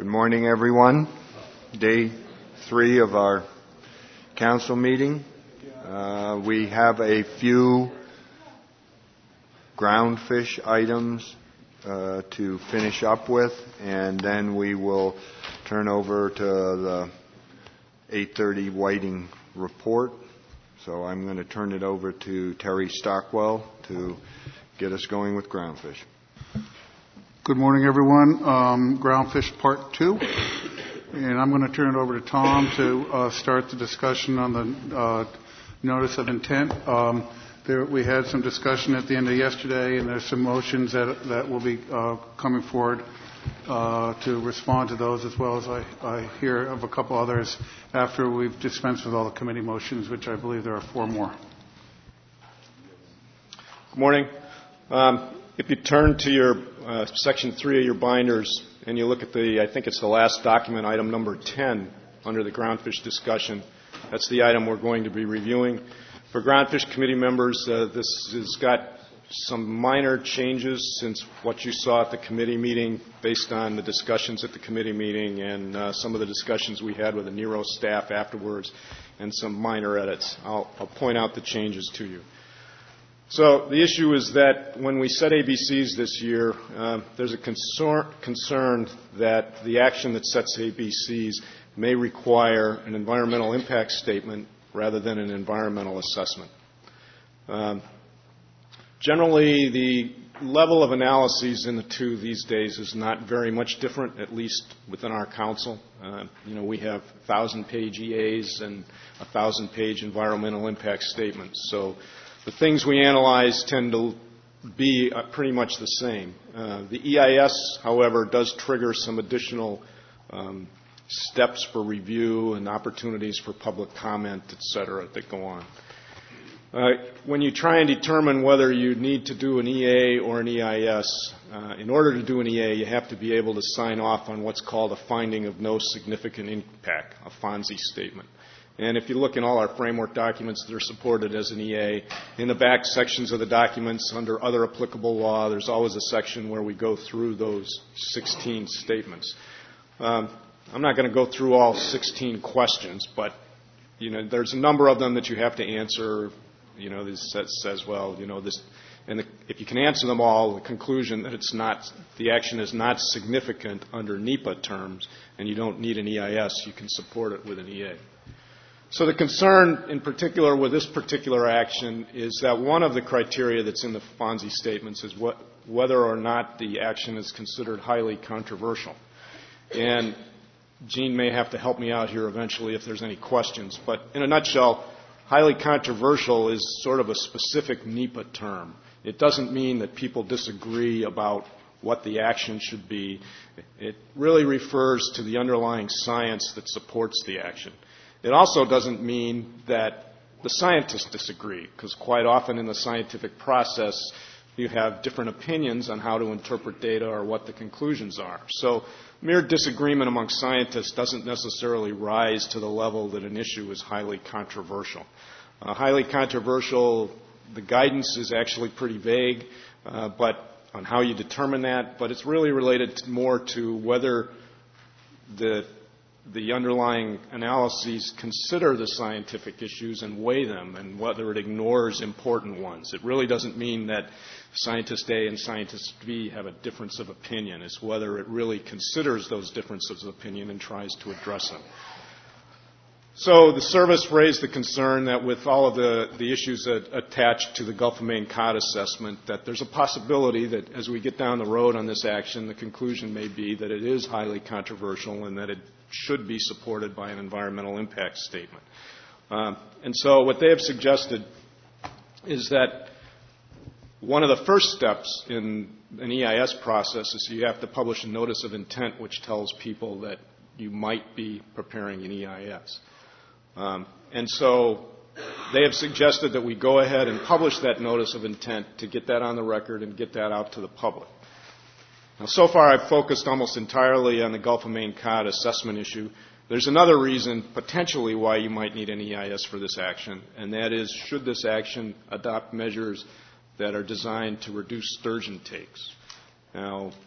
morning, everyone. Day 3 of our council meeting. We have a few groundfish items to finish up with, and then we will turn over to the 8:30 Whiting report. So I'm going to turn it over to Terry Stockwell to get us going with groundfish. Good morning, everyone. Groundfish Part 2. And I'm going to turn it over to Tom to start the discussion on the notice of intent. We had some discussion at the end of yesterday, and there's some motions that will be coming forward to respond to those, as well as I hear of a couple others after we've dispensed with all the committee motions, which I believe there are 4 more. Good morning. If you turn to your Section 3 of your binders and you look at I think it's the last document, item number 10, under the groundfish discussion, that's the item we're going to be reviewing. For groundfish committee members, this has got some minor changes since what you saw at the committee meeting based on the discussions at the committee meeting and some of the discussions we had with the NERO staff afterwards and some minor edits. I'll point out the changes to you. So the issue is that when we set ABCs this year, there's a concern that the action that sets ABCs may require an environmental impact statement rather than an environmental assessment. Generally, the level of analyses in the two these days is not very much different, at least within our council. We have 1,000-page EAs and 1,000-page environmental impact statements. So the things we analyze tend to be pretty much the same. The EIS, however, does trigger some additional steps for review and opportunities for public comment, et cetera, that go on. When you try and determine whether you need to do an EA or an EIS, in order to do an EA, you have to be able to sign off on what's called a finding of no significant impact, a FONSI statement. And if you look in all our framework documents that are supported as an EA, in the back sections of the documents under other applicable law, there's always a section where we go through those 16 statements. I'm not going to go through all 16 questions, but there's a number of them that you have to answer. This says, if you can answer them all, the conclusion that the action is not significant under NEPA terms, and you don't need an EIS, you can support it with an EA. So the concern in particular with this particular action is that one of the criteria that's in the FONSI statements is whether or not the action is considered highly controversial. And Gene may have to help me out here eventually if there's any questions. But in a nutshell, highly controversial is sort of a specific NEPA term. It doesn't mean that people disagree about what the action should be. It really refers to the underlying science that supports the action. It also doesn't mean that the scientists disagree, because quite often in the scientific process, you have different opinions on how to interpret data or what the conclusions are. So mere disagreement among scientists doesn't necessarily rise to the level that an issue is highly controversial. Highly controversial, the guidance is actually pretty vague but on how you determine that, but it's really related more to whether the underlying analyses consider the scientific issues and weigh them, and whether it ignores important ones. It really doesn't mean that scientist A and scientist B have a difference of opinion. It's whether it really considers those differences of opinion and tries to address them. So the service raised the concern that with all of the issues attached to the Gulf of Maine cod assessment, that there's a possibility that as we get down the road on this action, the conclusion may be that it is highly controversial and that it should be supported by an environmental impact statement. And so what they have suggested is that one of the first steps in an EIS process is you have to publish a notice of intent which tells people that you might be preparing an EIS. And so they have suggested that we go ahead and publish that notice of intent to get that on the record and get that out to the public. Now, so far I've focused almost entirely on the Gulf of Maine cod assessment issue. There's another reason potentially why you might need an EIS for this action, and that is should this action adopt measures that are designed to reduce sturgeon takes. Now,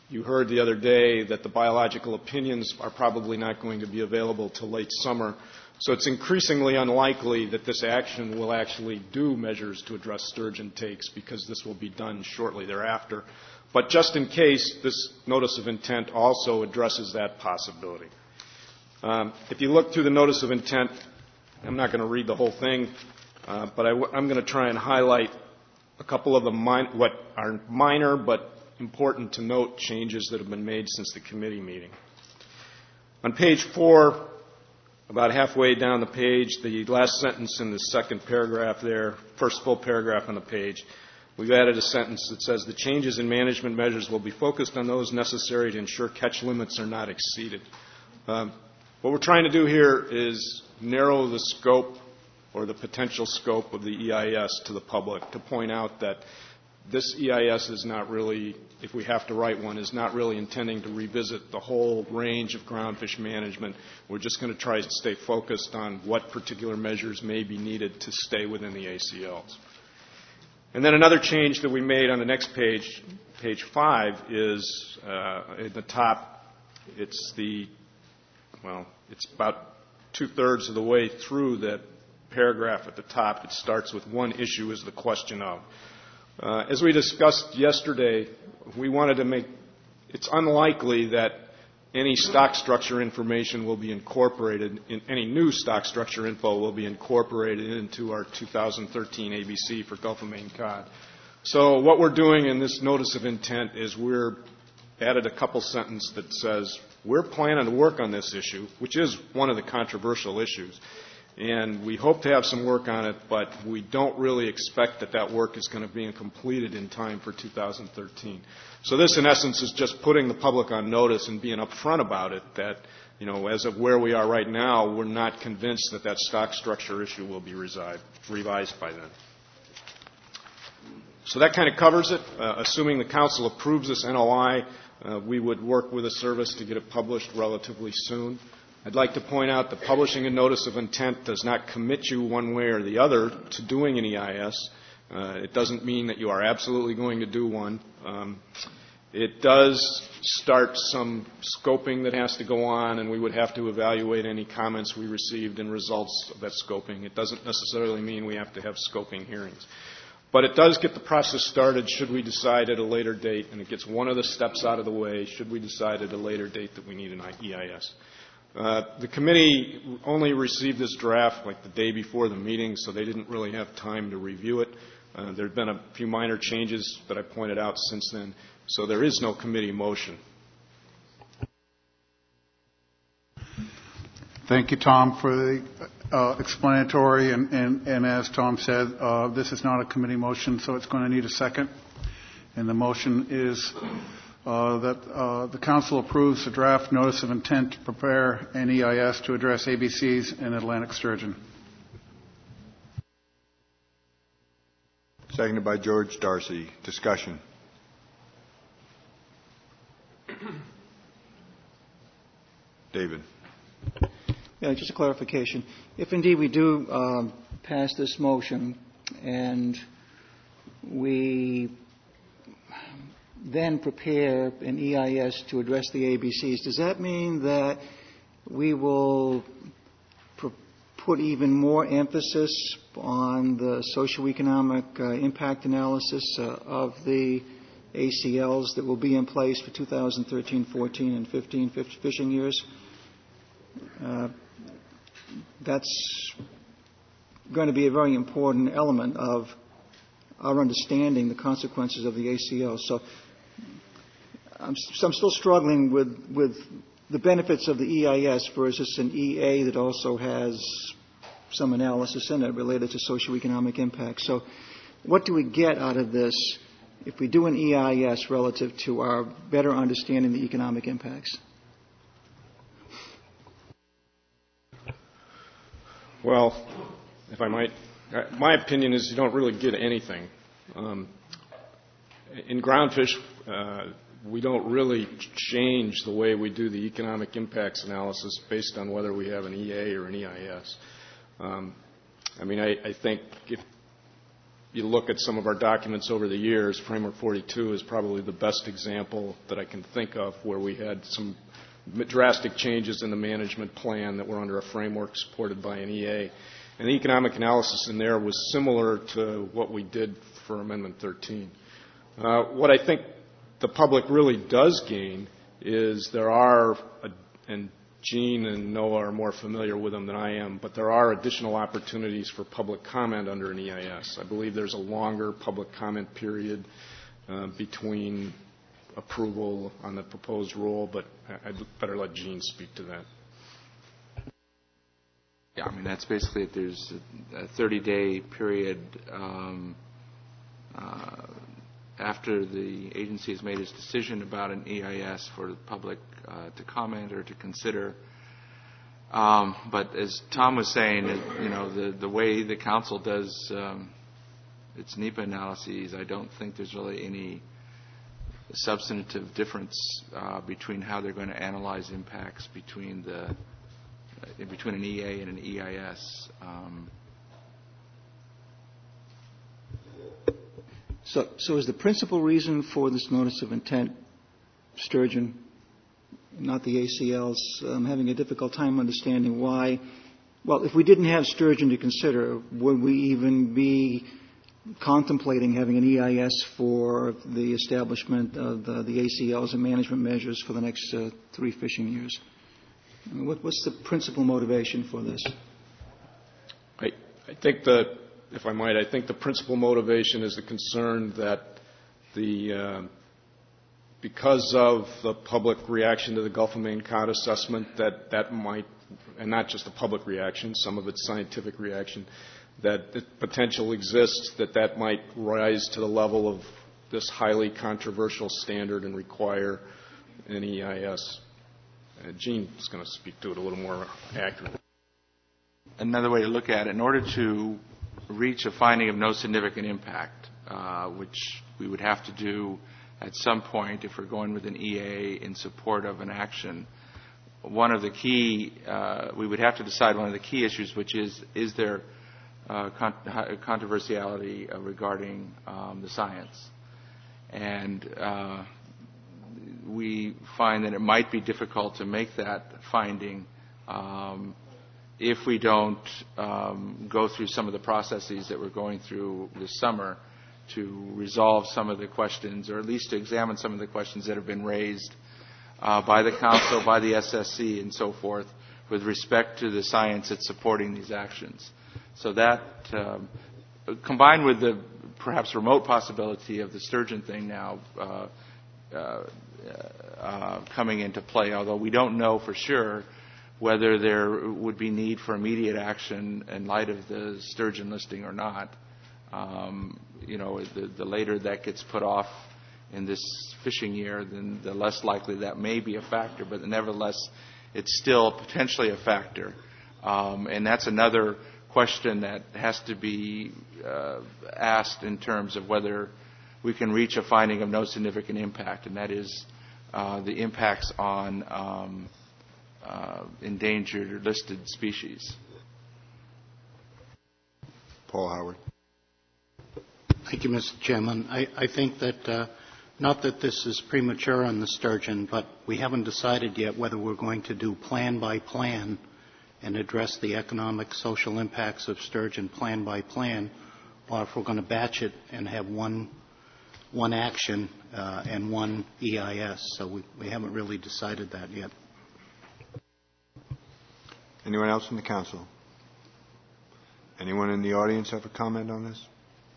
You heard the other day that the biological opinions are probably not going to be available till late summer. So it's increasingly unlikely that this action will actually do measures to address sturgeon takes, because this will be done shortly thereafter. But just in case, this notice of intent also addresses that possibility. If you look through the notice of intent, I'm not going to read the whole thing, but I'm going to try and highlight a couple of the what are minor but important to note changes that have been made since the committee meeting. On page 4, about halfway down the page, the last sentence in the second paragraph there, first full paragraph on the page, we've added a sentence that says the changes in management measures will be focused on those necessary to ensure catch limits are not exceeded. What we're trying to do here is narrow the scope or the potential scope of the EIS to the public, to point out that this EIS is not really, if we have to write one, is not really intending to revisit the whole range of groundfish management. We're just going to try to stay focused on what particular measures may be needed to stay within the ACLs. And then another change that we made on the next page, page 5, is at the top, it's about 2/3 of the way through that paragraph at the top. It starts with one issue is the question of. As we discussed yesterday, we wanted to make, it's unlikely that any stock structure information will be incorporated, any new stock structure info will be incorporated into our 2013 ABC for Gulf of Maine cod. So what we're doing in this notice of intent is we're added a couple sentences that says we're planning to work on this issue, which is one of the controversial issues. And we hope to have some work on it, but we don't really expect that that work is going to be completed in time for 2013. So this, in essence, is just putting the public on notice and being upfront about it, that, as of where we are right now, we're not convinced that that stock structure issue will be revised by then. So that kind of covers it. Assuming the council approves this NOI, we would work with the service to get it published relatively soon. I'd like to point out that publishing a notice of intent does not commit you one way or the other to doing an EIS. It doesn't mean that you are absolutely going to do one. It does start some scoping that has to go on, and we would have to evaluate any comments we received and results of that scoping. It doesn't necessarily mean we have to have scoping hearings. But it does get the process started should we decide at a later date, and it gets one of the steps out of the way should we decide at a later date that we need an EIS. The committee only received this draft like the day before the meeting, so they didn't really have time to review it. There have been a few minor changes that I pointed out since then, so there is no committee motion. Thank you, Tom, for the explanatory. And as Tom said, this is not a committee motion, so it's going to need a second. And the motion is that the council approves the draft notice of intent to prepare an EIS to address ABCs in Atlantic sturgeon. Seconded by George Darcy. Discussion. David. Yeah, just a clarification. If indeed we do pass this motion and we then prepare an EIS to address the ABCs, does that mean that we will put even more emphasis on the socioeconomic impact analysis of the ACLs that will be in place for 2013, 14, and 15 fishing years? That's going to be a very important element of our understanding the consequences of the ACL. So I'm still struggling with the benefits of the EIS versus an EA that also has some analysis in it related to socioeconomic impact. So what do we get out of this if we do an EIS relative to our better understanding the economic impacts? Well, if I might, my opinion is you don't really get anything. In groundfish, we don't really change the way we do the economic impacts analysis based on whether we have an EA or an EIS. I think you look at some of our documents over the years, Framework 42 is probably the best example that I can think of where we had some drastic changes in the management plan that were under a framework supported by an EA. And the economic analysis in there was similar to what we did for Amendment 13. What I think the public really does gain is there are, and Gene and Noah are more familiar with them than I am, but there are additional opportunities for public comment under an EIS. I believe there's a longer public comment period between approval on the proposed rule, but I'd better let Gene speak to that. Yeah, I mean, that's basically it. There's a 30-day period after the agency has made its decision about an EIS for the public to comment or to consider. But as Tom was saying, the way the council does its NEPA analyses, I don't think there's really any substantive difference between how they're going to analyze impacts between an EA and an EIS. So is the principal reason for this notice of intent Sturgeon, not the ACLs? Having a difficult time understanding why. Well, if we didn't have Sturgeon to consider, would we even be contemplating having an EIS for the establishment of the ACLs and management measures for the next 3 fishing years? I mean, what's the principal motivation for this? I think that, if I might, I think the principal motivation is the concern that because of the public reaction to the Gulf of Maine cod assessment, that might, and not just the public reaction, some of it's scientific reaction, that the potential exists that might rise to the level of this highly controversial standard and require an EIS. Gene is going to speak to it a little more accurately. Another way to look at it, in order to reach a finding of no significant impact, which we would have to do at some point if we're going with an EA in support of an action, one of the key, we would have to decide one of the key issues, which is there controversiality regarding the science. And we find that it might be difficult to make that finding if we don't go through some of the processes that we're going through this summer to resolve some of the questions, or at least to examine some of the questions that have been raised by the Council, by the SSC, and so forth, with respect to the science that's supporting these actions. So that, combined with the perhaps remote possibility of the Sturgeon thing now coming into play, although we don't know for sure whether there would be need for immediate action in light of the Sturgeon listing or not. The later that gets put off in this fishing year, then the less likely that may be a factor. But nevertheless, it's still potentially a factor. And that's another question that has to be asked in terms of whether we can reach a finding of no significant impact, and that is the impacts on endangered or listed species. Paul Howard. Thank you, Mr. Chairman. I think that, not that this is premature on the sturgeon, but we haven't decided yet whether we're going to do plan by plan and address the economic, social impacts of sturgeon plan by plan, or if we're going to batch it and have one action and one EIS. So we haven't really decided that yet. Anyone else from the council? Anyone in the audience have a comment on this?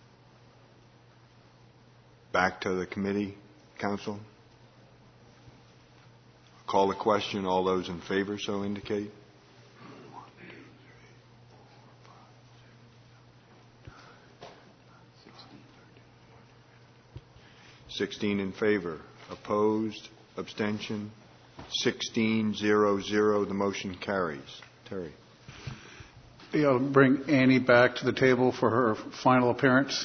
Back to the committee, council. Call the question. All those in favor so indicate. 16 in favor. Opposed? Abstention? 16-0-0. The motion carries. Terry. Bring Annie back to the table for her final appearance.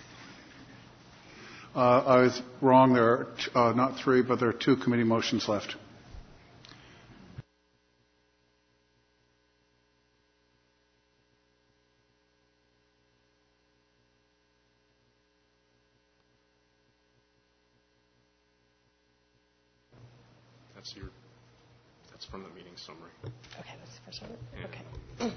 I was wrong. There are not 3, but there are 2 committee motions left. That's from the meeting summary. Okay, that's the first one. Yeah. Okay.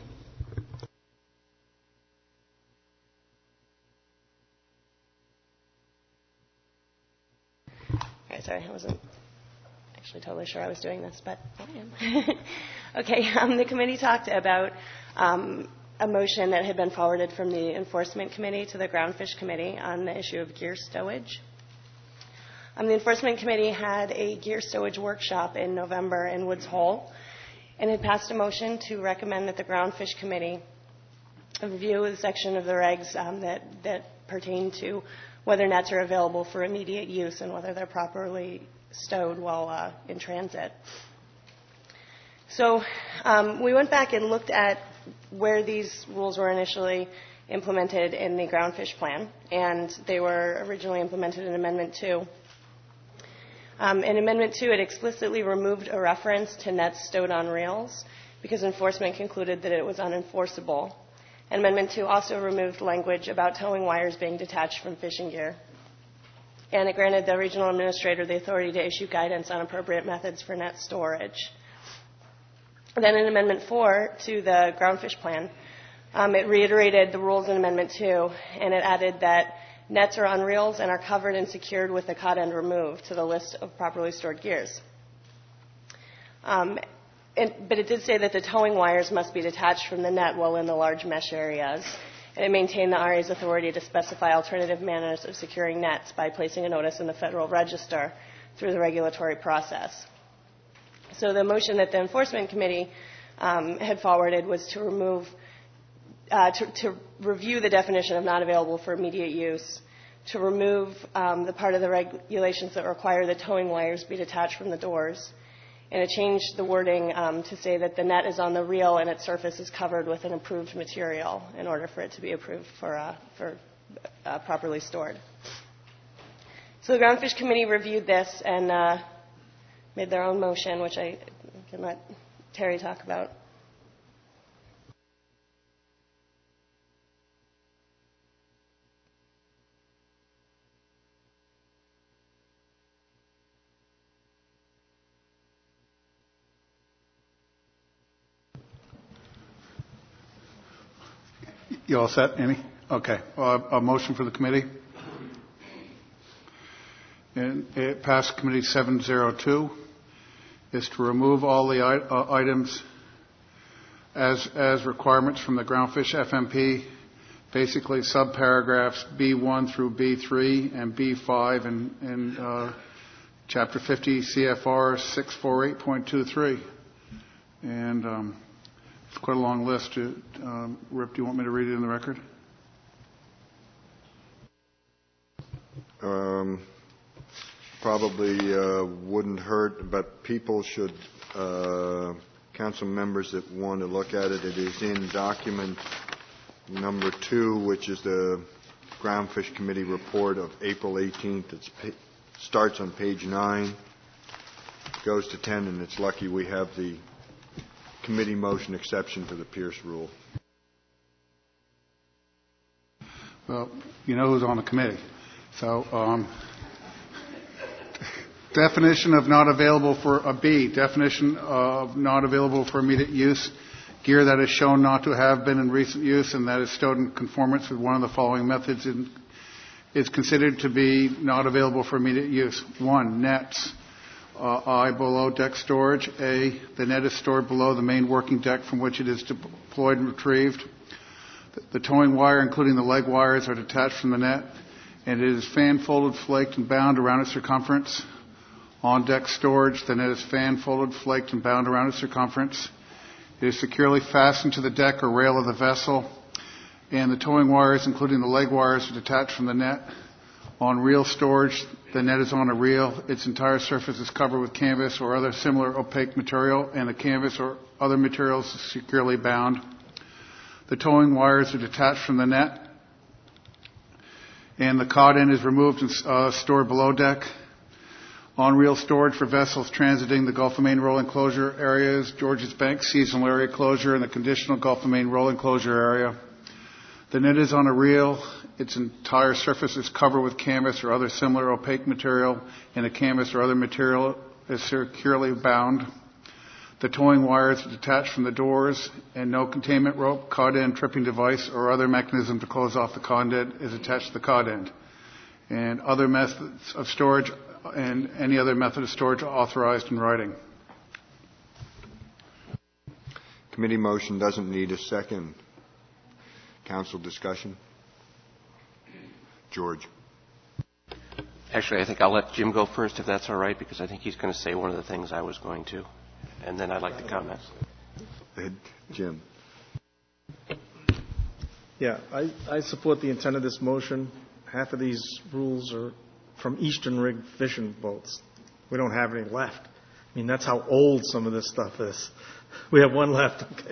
All right, sorry, I wasn't actually totally sure I was doing this, but I am. Okay, the committee talked about a motion that had been forwarded from the Enforcement Committee to the Groundfish Committee on the issue of gear stowage. The Enforcement Committee had a gear stowage workshop in November in Woods Hole and had passed a motion to recommend that the Groundfish Committee review the section of the regs that pertain to whether nets are available for immediate use and whether they're properly stowed while in transit. So we went back and looked at where these rules were initially implemented in the Groundfish Plan, and they were originally implemented in Amendment 2. In Amendment 2, it explicitly removed a reference to nets stowed on reels because enforcement concluded that it was unenforceable. And Amendment 2 also removed language about towing wires being detached from fishing gear. And it granted the regional administrator the authority to issue guidance on appropriate methods for net storage. Then in Amendment 4 to the Groundfish Plan, it reiterated the rules in Amendment 2, and it added that nets are on reels and are covered and secured with the cod end removed to the list of properly stored gears. But it did say that the towing wires must be detached from the net while in the large mesh areas. And it maintained the RA's authority to specify alternative manners of securing nets by placing a notice in the Federal Register through the regulatory process. So the motion that the Enforcement Committee had forwarded was to remove to review the definition of not available for immediate use, to remove the part of the regulations that require the towing wires be detached from the doors, and it changed the wording to say that the net is on the reel and its surface is covered with an approved material in order for it to be approved for properly stored. So the Groundfish Committee reviewed this and made their own motion, which I can let Terry talk about. You all set, Amy? Okay. A motion for the committee. And it passed committee 702 is to remove all the items as requirements from the Groundfish FMP, basically subparagraphs B1 through B3 and B5 in Chapter 50 CFR 648.23. And it's quite a long list. Rip, do you want me to read it in the record? Probably wouldn't hurt, but people should, council members that want to look at it, it is in document number 2, which is the Groundfish Committee report of April 18th. It starts on page 9, goes to 10, and it's lucky we have the committee motion exception to the Pierce rule. Well, you know who's on the committee. So, definition of not available for a B. Definition of not available for immediate use. Gear that is shown not to have been in recent use and that is stowed in conformance with one of the following methods is considered to be not available for immediate use. 1. Nets. I, below deck storage. A, the net is stored below the main working deck from which it is deployed and retrieved. The towing wire, including the leg wires, are detached from the net, and it is fan folded, flaked, and bound around its circumference. On deck storage, the net is fan folded, flaked, and bound around its circumference. It is securely fastened to the deck or rail of the vessel, and the towing wires, including the leg wires, are detached from the net. On reel storage, the net is on a reel. Its entire surface is covered with canvas or other similar opaque material, and the canvas or other materials is securely bound. The towing wires are detached from the net, and the cod end is removed and stored below deck. On reel storage for vessels transiting the Gulf of Maine rolling closure areas, Georges Bank seasonal area closure, and the conditional Gulf of Maine rolling closure area. The net is on a reel. Its entire surface is covered with canvas or other similar opaque material, and the canvas or other material is securely bound. The towing wire is detached from the doors, and no containment rope, cod end, tripping device, or other mechanism to close off the cod end is attached to the cod end. And other methods of storage and any other method of storage are authorized in writing. Committee motion doesn't need a second. Council discussion? George. Actually, I think I'll let Jim go first if that's all right, because I think he's going to say one of the things I was going to. And then I'd like to comment. Jim. Yeah, I support the intent of this motion. Half of these rules are from Eastern rig fishing boats. We don't have any left. I mean, that's how old some of this stuff is. We have one left, okay.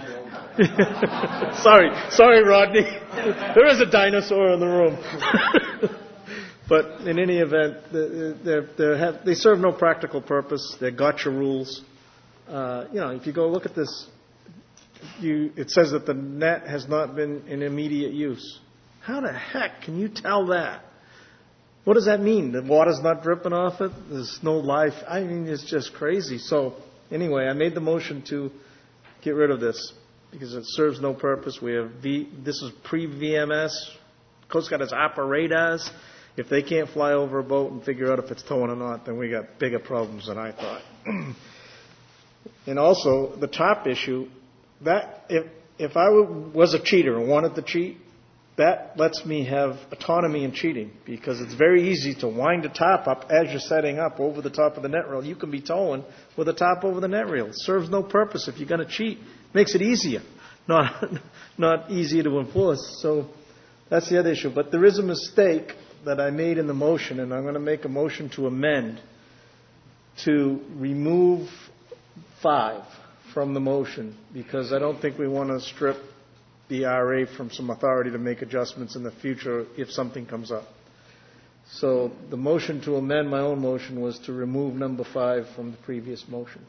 Sorry, Rodney. There is a dinosaur in the room. But in any event, they serve no practical purpose. They're gotcha rules. If you go look at this, it says that the net has not been in immediate use. How the heck can you tell that? What does that mean? The water's not dripping off it? There's no life? I mean, it's just crazy. So anyway, I made the motion to get rid of this because it serves no purpose. This is pre-VMS. Coast Guard has operators. If they can't fly over a boat and figure out if it's towing or not, then we got bigger problems than I thought. And also, the top issue, that if I was a cheater and wanted to cheat, that lets me have autonomy in cheating because it's very easy to wind a top up as you're setting up over the top of the net reel. You can be towing with a top over the net reel. It serves no purpose if you're going to cheat. It makes it easier, not easier to enforce. So that's the other issue. But there is a mistake that I made in the motion, and I'm going to make a motion to amend to remove 5 from the motion because I don't think we want to strip the RA from some authority to make adjustments in the future if something comes up. So the motion to amend my own motion was to remove number 5 from the previous motion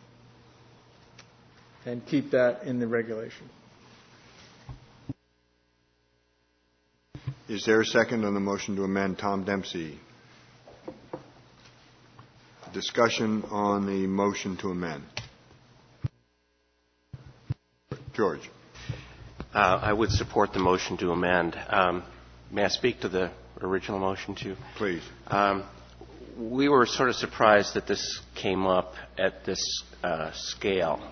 and keep that in the regulation. Is there a second on the motion to amend? Tom Dempsey. Discussion on the motion to amend. George. I would support the motion to amend. May I speak to the original motion, too? Please. We were sort of surprised that this came up at this scale.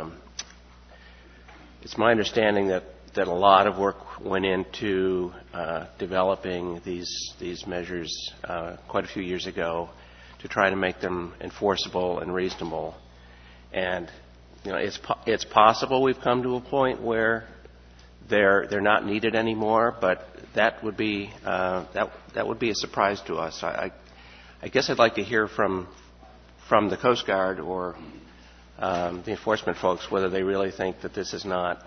It's my understanding that a lot of work went into developing these measures quite a few years ago to try to make them enforceable and reasonable. And it's possible we've come to a point where they're not needed anymore, but that would be a surprise to us. I guess I'd like to hear from the Coast Guard or the enforcement folks whether they really think that this is not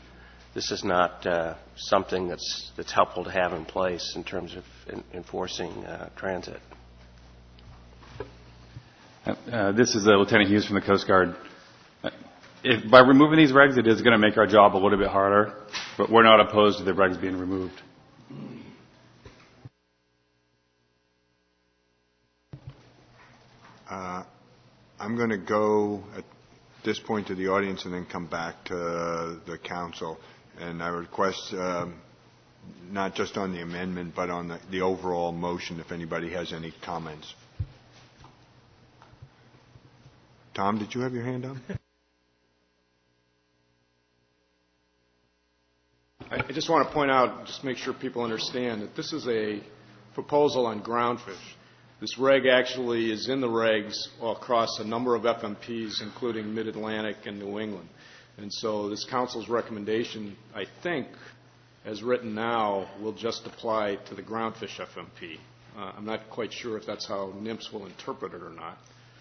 something that's helpful to have in place in terms of enforcing transit. This is Lieutenant Hughes from the Coast Guard. By removing these regs, it is going to make our job a little bit harder, but we're not opposed to the regs being removed. I'm going to go at this point to the audience and then come back to the council. And I request not just on the amendment, but on the overall motion, if anybody has any comments. Tom, did you have your hand up? I just want to point out, just make sure people understand, that this is a proposal on groundfish. This reg actually is in the regs across a number of FMPs, including Mid-Atlantic and New England. And so this council's recommendation, I think, as written now, will just apply to the groundfish FMP. I'm not quite sure if that's how NIMS will interpret it or not.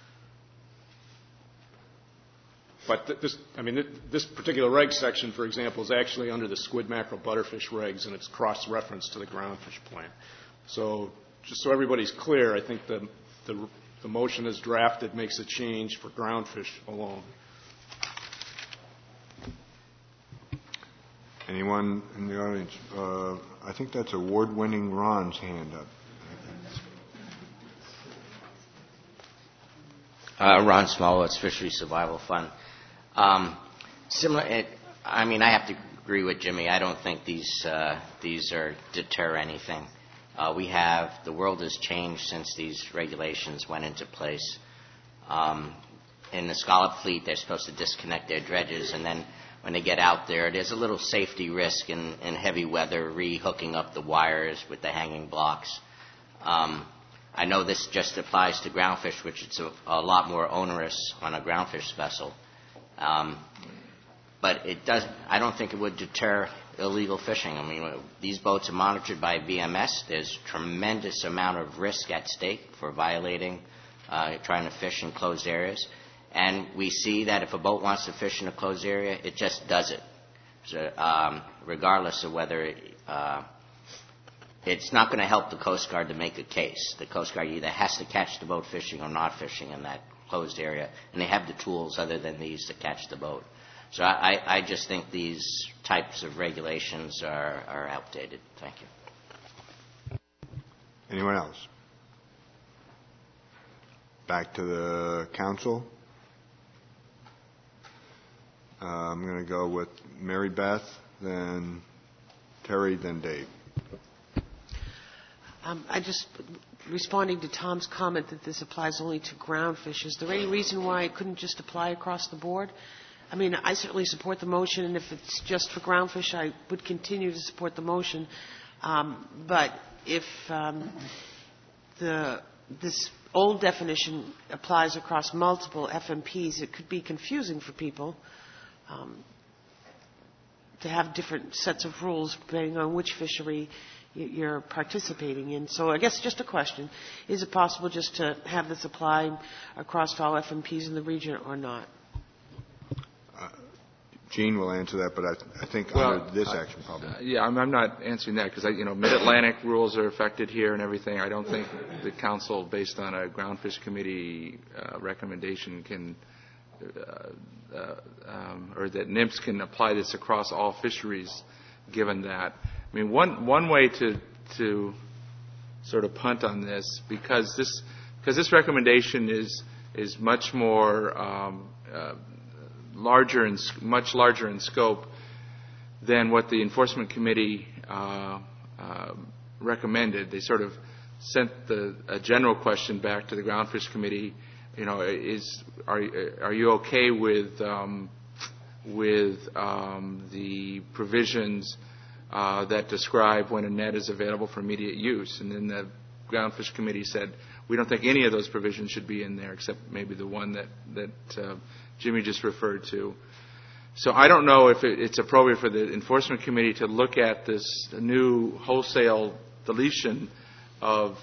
But this particular reg section, for example, is actually under the squid, mackerel, butterfish regs, and it's cross-referenced to the groundfish plan. So just so everybody's clear, I think the motion as drafted makes a change for groundfish alone. Anyone in the audience? I think that's award-winning Ron's hand up. Ron Smolowitz, Fishery Survival Fund. I have to agree with Jimmy. I don't think these are deter anything. The world has changed since these regulations went into place. In the scallop fleet, they're supposed to disconnect their dredges, and then when they get out there, there's a little safety risk in heavy weather, re-hooking up the wires with the hanging blocks. I know this just applies to groundfish, which is a lot more onerous on a groundfish vessel. But I don't think it would deter illegal fishing. These boats are monitored by VMS. There's tremendous amount of risk at stake for violating, trying to fish in closed areas. And we see that if a boat wants to fish in a closed area, it just does it, regardless of whether it's not going to help the Coast Guard to make a case. The Coast Guard either has to catch the boat fishing or not fishing in that closed area, and they have the tools other than these to catch the boat. So I just think these types of regulations are outdated. Thank you. Anyone else? Back to the council. I'm going to go with Mary Beth, then Terry, then Dave. Responding to Tom's comment that this applies only to groundfish, is there any reason why it couldn't just apply across the board? I certainly support the motion, and if it's just for groundfish, I would continue to support the motion. But if this old definition applies across multiple FMPs, it could be confusing for people to have different sets of rules depending on which fishery you're participating in. So I guess just a question. Is it possible just to have this apply across all FMPs in the region or not? Gene will answer that, but I think under this action problem. I'm not answering that because Mid-Atlantic rules are affected here and everything. I don't think the council, based on a groundfish committee recommendation, can or that NIMS can apply this across all fisheries. Given that, one way to sort of punt on this because this recommendation is much more much larger in scope than what the enforcement committee recommended. They sort of sent a general question back to the groundfish committee. Are you okay with the provisions that describe when a net is available for immediate use? And then the groundfish committee said, we don't think any of those provisions should be in there except maybe the one that Jimmy just referred to. So I don't know if it's appropriate for the enforcement committee to look at this new wholesale deletion of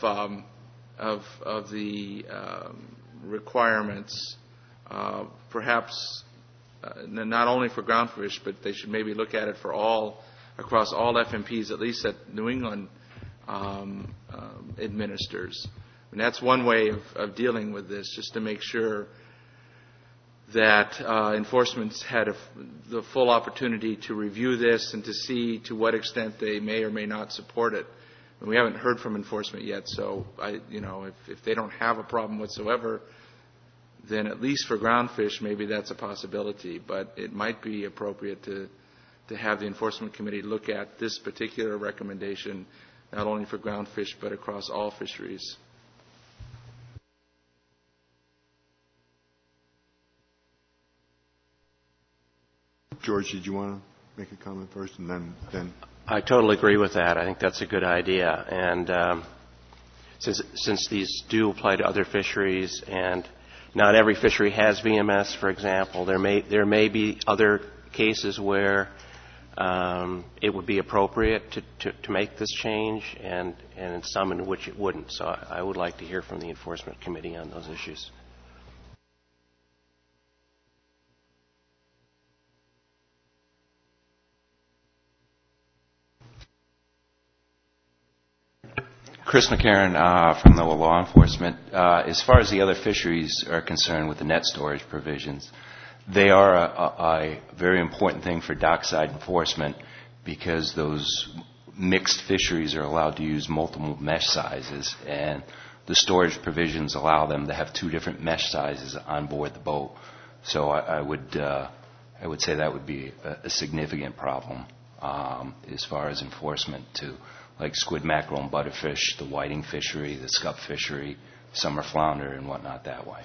the requirements, perhaps not only for groundfish, but they should maybe look at it for across all FMPs, at least that New England administers. And that's one way of dealing with this, just to make sure that enforcement's had the full opportunity to review this and to see to what extent they may or may not support it. And we haven't heard from enforcement yet, so if they don't have a problem whatsoever, then at least for groundfish, maybe that's a possibility. But it might be appropriate to have the enforcement committee look at this particular recommendation, not only for groundfish but across all fisheries. George, did you want to make a comment first, and then? I totally agree with that. I think that's a good idea. And since these do apply to other fisheries, and not every fishery has VMS, for example, there may be other cases where it would be appropriate to make this change, and some in which it wouldn't. So I would like to hear from the enforcement committee on those issues. Chris McCarron from the law enforcement. As far as the other fisheries are concerned with the net storage provisions, they are a very important thing for dockside enforcement because those mixed fisheries are allowed to use multiple mesh sizes. And the storage provisions allow them to have 2 different mesh sizes on board the boat. So I would say that would be a significant problem as far as enforcement to like squid, mackerel, and butterfish, the whiting fishery, the scup fishery, summer flounder, and whatnot that way.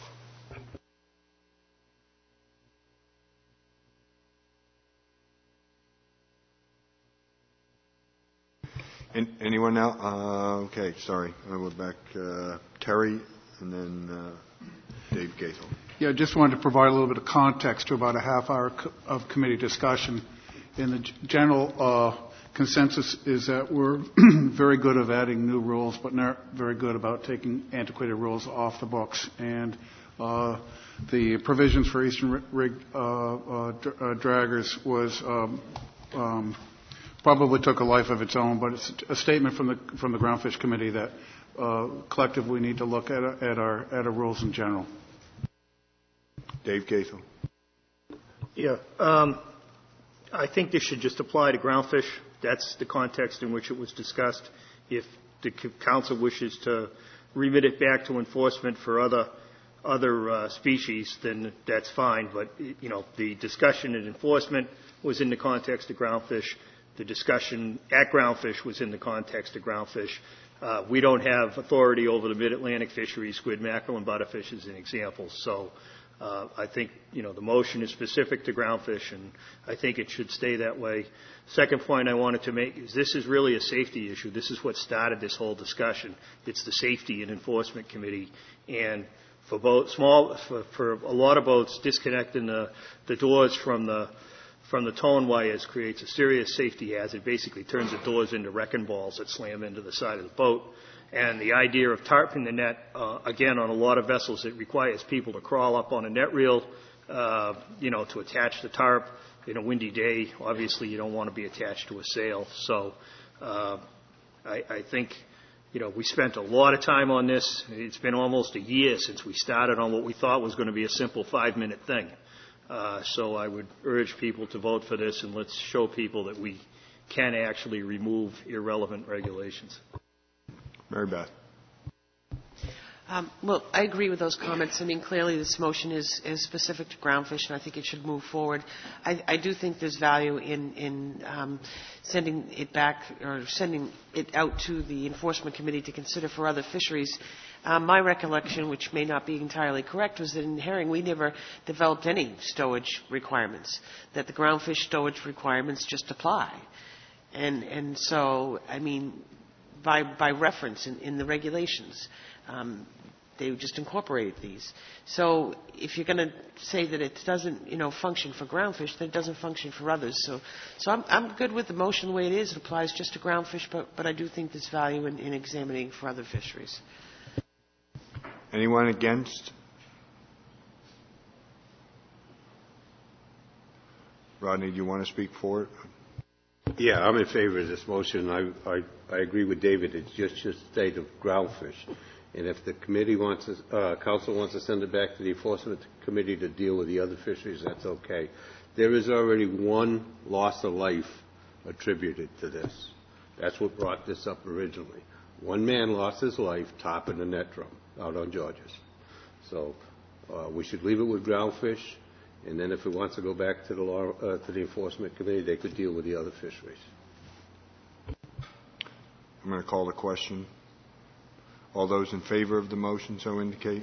Anyone else? Okay, sorry. I went back. Terry, and then Dave Gaithel. Yeah, I just wanted to provide a little bit of context to about a half hour of committee discussion. And the general consensus is that we're very good at adding new rules, but not very good about taking antiquated rules off the books. And the provisions for Eastern rig draggers was probably took a life of its own, but it's a statement from the Groundfish Committee that collectively we need to look at our rules in general. Dave Gaithel. Yeah, I think this should just apply to groundfish. That's the context in which it was discussed. If the council wishes to remit it back to enforcement for other species, then that's fine. But the discussion and enforcement was in the context of groundfish. The discussion at groundfish was in the context of groundfish. We don't have authority over the mid-Atlantic fisheries, squid, mackerel, and butterfish as an example. So I think, the motion is specific to groundfish, and I think it should stay that way. Second point I wanted to make is this is really a safety issue. This is what started this whole discussion. It's the Safety and Enforcement Committee. And for for a lot of boats, disconnecting the doors from the towing wires creates a serious safety hazard, basically turns the doors into wrecking balls that slam into the side of the boat. And the idea of tarping the net, again, on a lot of vessels, it requires people to crawl up on a net reel, to attach the tarp. In a windy day, obviously you don't want to be attached to a sail. So I think, we spent a lot of time on this. It's been almost a year since we started on what we thought was going to be a simple 5-minute thing. So I would urge people to vote for this, and let's show people that we can actually remove irrelevant regulations. Mary Beth. Well, I agree with those comments. I mean, clearly this motion is specific to groundfish, and I think it should move forward. I do think there's value in sending it back or sending it out to the Enforcement Committee to consider for other fisheries. My recollection, which may not be entirely correct, was that in herring we never developed any stowage requirements, that the groundfish stowage requirements just apply. And so, I mean, by reference in the regulations, they just incorporated these. So if you're going to say that it doesn't, function for groundfish, then it doesn't function for others. So I'm good with the motion the way it is. It applies just to groundfish, but I do think there's value in examining for other fisheries. Anyone against? Rodney, do you want to speak for it? Yeah, I'm in favor of this motion. I agree with David. It's just a state of groundfish. And if the committee council wants to send it back to the enforcement committee to deal with the other fisheries, that's okay. There is already one loss of life attributed to this. That's what brought this up originally. One man lost his life topping a net drum out on Georges. So we should leave it with groundfish, and then if it wants to go back to the enforcement committee, they could deal with the other fisheries. I'm going to call the question. All those in favor of the motion so indicate.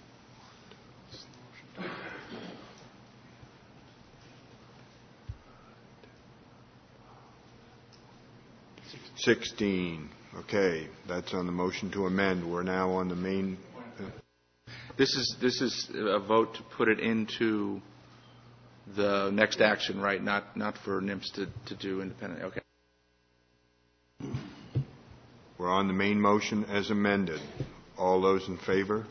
$16. Okay, that's on the motion to amend. We're now on the main. This is a vote to put it into the next action, right? Not for NIMS to do independently. Okay. We're on the main motion as amended. All those in favor?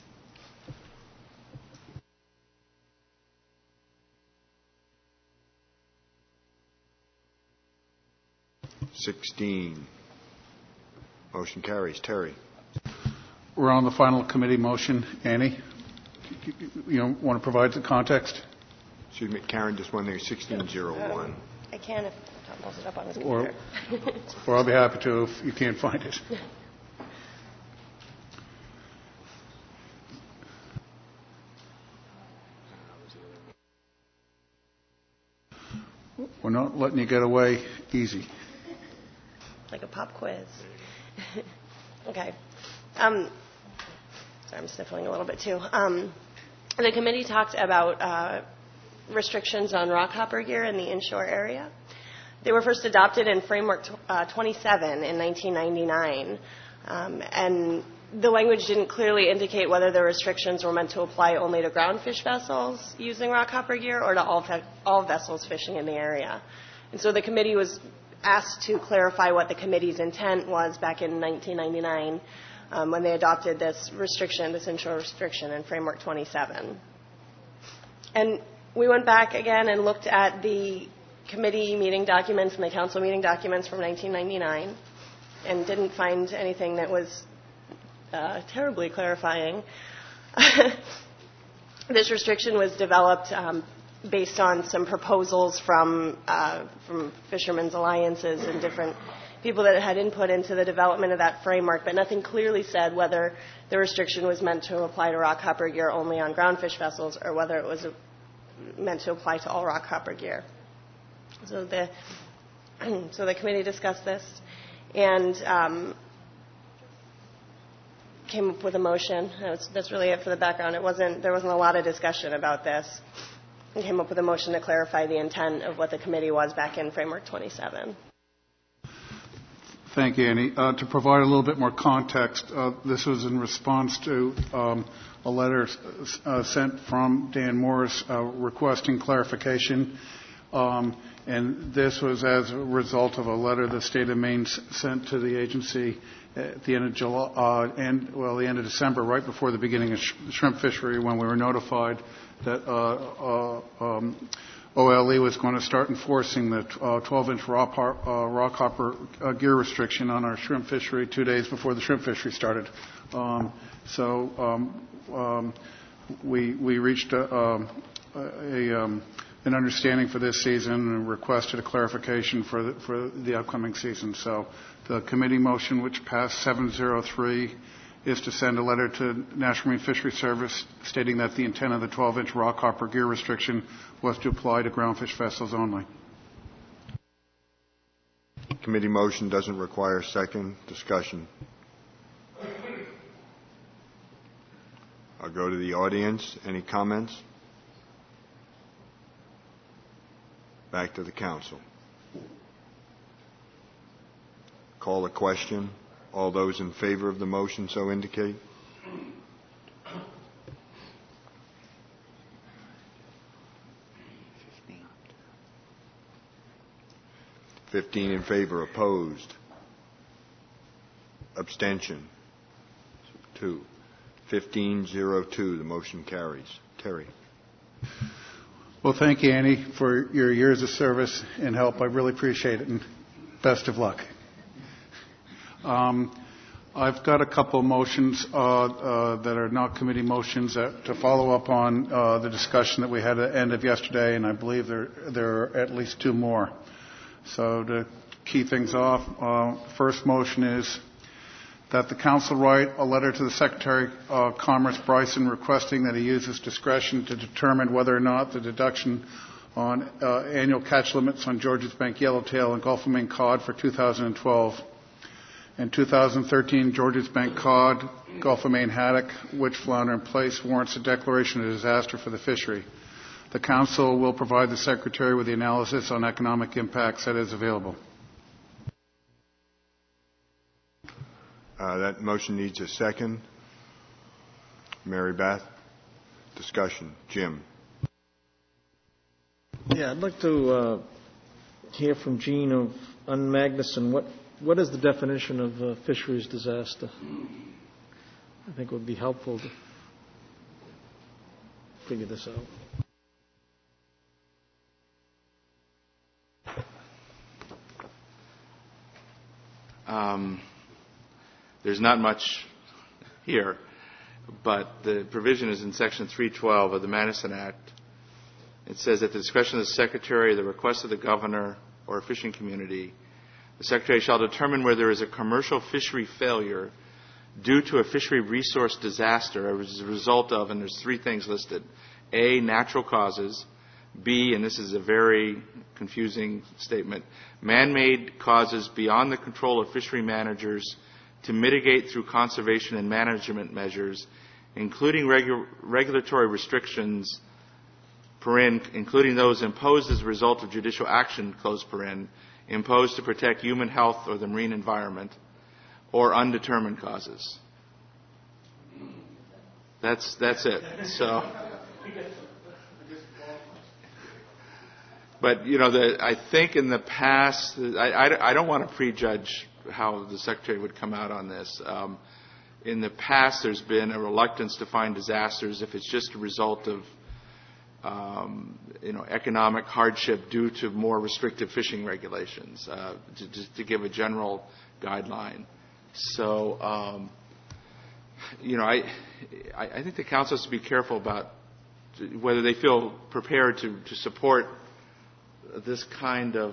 $16. Motion carries. Terry. We're on the final committee motion. Annie, you want to provide the context? Excuse me, Karen, just one thing. 1601. I can if Tom pulls it up on his computer. Or I'll be happy to if you can't find it. We're not letting you get away easy. Like a pop quiz. Okay. Sorry, I'm sniffling a little bit too. The committee talked about restrictions on rockhopper gear in the inshore area. They were first adopted in Framework 27 in 1999, and the language didn't clearly indicate whether the restrictions were meant to apply only to groundfish vessels using rockhopper gear or to all vessels fishing in the area. And so the committee was asked to clarify what the committee's intent was back in 1999 when they adopted this restriction, this inshore restriction in Framework 27. And we went back again and looked at the committee meeting documents and the council meeting documents from 1999 and didn't find anything that was terribly clarifying. This restriction was developed based on some proposals from fishermen's alliances and different people that had input into the development of that framework, but nothing clearly said whether the restriction was meant to apply to rockhopper gear only on groundfish vessels or whether it was meant to apply to all rockhopper gear. So the committee discussed this and came up with a motion. That's really it for the background. There wasn't a lot of discussion about this. And came up with a motion to clarify the intent of what the committee was back in Framework 27. Thank you, Annie. To provide a little bit more context, this was in response to a letter sent from Dan Morris requesting clarification. And this was as a result of a letter the state of Maine sent to the agency at the end of July, the end of December, right before the beginning of shrimp fishery, when we were notified that OLE was going to start enforcing the 12-inch rockhopper gear restriction on our shrimp fishery 2 days before the shrimp fishery started. We reached an understanding for this season and requested a clarification for the upcoming season. So the committee motion, which passed 703, is to send a letter to National Marine Fisheries Service stating that the intent of the 12-inch rockhopper gear restriction was to apply to groundfish vessels only. Committee motion doesn't require second discussion. I'll go to the audience. Any comments? Back to the council. Call the question. All those in favor of the motion so indicate. $15 in favor. Opposed. Abstention. 2. 15-02. The motion carries. Terry. Well, thank you, Annie, for your years of service and help. I really appreciate it, and best of luck. I've got a couple of motions that are not committee motions to follow up on the discussion that we had at the end of yesterday, and I believe there are at least 2 more. So to key things off, first motion is that the council write a letter to the Secretary of Commerce, Bryson, requesting that he use his discretion to determine whether or not the deduction on annual catch limits on Georges Bank yellowtail and Gulf of Maine cod for 2012 and 2013 Georges Bank cod, Gulf of Maine haddock, witch flounder in place warrants a declaration of disaster for the fishery. The council will provide the Secretary with the analysis on economic impacts that is available. That motion needs a second. Mary Beth. Discussion. Jim. Yeah, I'd like to hear from Gene of Magnuson. What is the definition of fisheries disaster? I think it would be helpful to figure this out. There's not much here, but the provision is in Section 312 of the Madison Act. It says at the discretion of the Secretary, the request of the Governor or a fishing community, the Secretary shall determine whether there is a commercial fishery failure due to a fishery resource disaster as a result of, and there's 3 things listed, A, natural causes, B, and this is a very confusing statement, man-made causes beyond the control of fishery managers to mitigate through conservation and management measures, including regulatory restrictions, including those imposed as a result of judicial action, imposed to protect human health or the marine environment, or undetermined causes. That's it. So, but I think in the past, I don't want to prejudge how the Secretary would come out on this. In the past, there's been a reluctance to find disasters if it's just a result of economic hardship due to more restrictive fishing regulations, to give a general guideline. So, I think the Council has to be careful about whether they feel prepared to support this kind of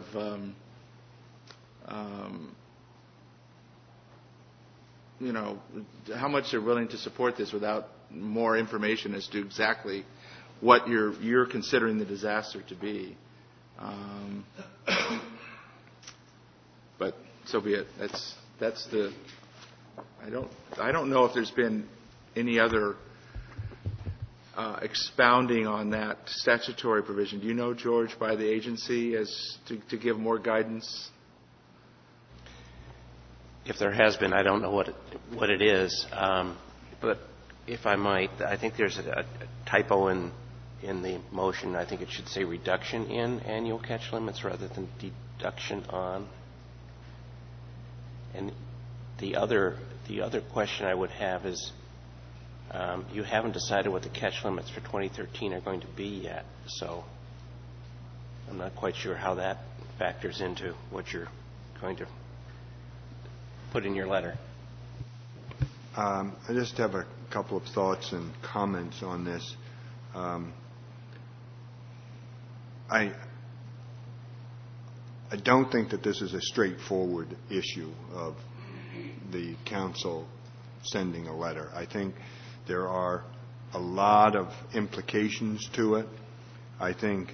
how much they're willing to support this without more information as to exactly what you're considering the disaster to be. But so be it. That's the. I don't know if there's been any other expounding on that statutory provision. Do you know, George, by the agency as to give more guidance? If there has been, I don't know what it is. But if I might, I think there's a typo in the motion. I think it should say reduction in annual catch limits rather than deduction on. And the other question I would have is, you haven't decided what the catch limits for 2013 are going to be yet, so I'm not quite sure how that factors into what you're going to put in your letter. I just have a couple of thoughts and comments on this. I don't think that this is a straightforward issue of the Council sending a letter. I think there are a lot of implications to it. I think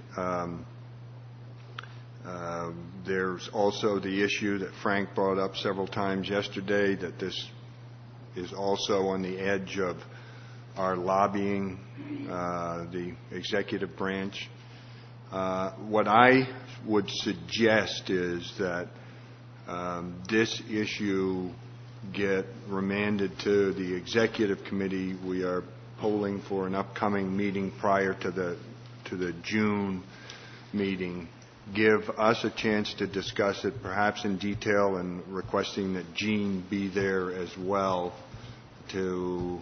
there's also the issue that Frank brought up several times yesterday, that this is also on the edge of our lobbying the executive branch. What I would suggest is that this issue get remanded to the executive committee. We are polling for an upcoming meeting prior to the June meeting. Give us a chance to discuss it perhaps in detail, and requesting that Jean be there as well to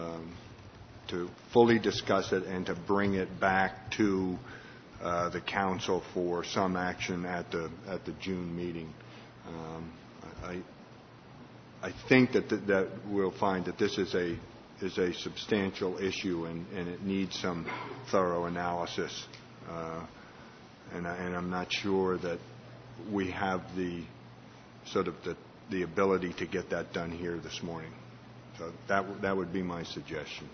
fully discuss it and to bring it back to the Council for some action at the June meeting. I think that we'll find that this is a substantial issue, and it needs some thorough analysis. And I'm not sure that we have the ability to get that done here this morning. So that would be my suggestion.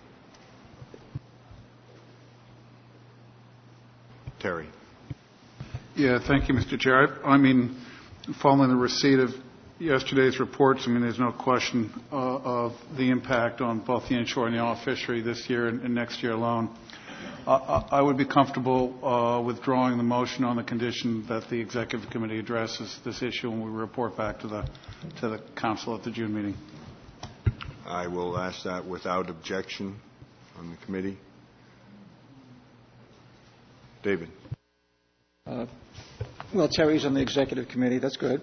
Terry. Yeah, thank you, Mr. Chair. I mean, following the receipt of yesterday's reports, there's no question of the impact on both the inshore and the olive fishery this year and next year alone. I would be comfortable withdrawing the motion on the condition that the executive committee addresses this issue when we report back to the Council at the June meeting. I will ask that without objection on the committee. David. Well, Terry's on the executive committee. That's good.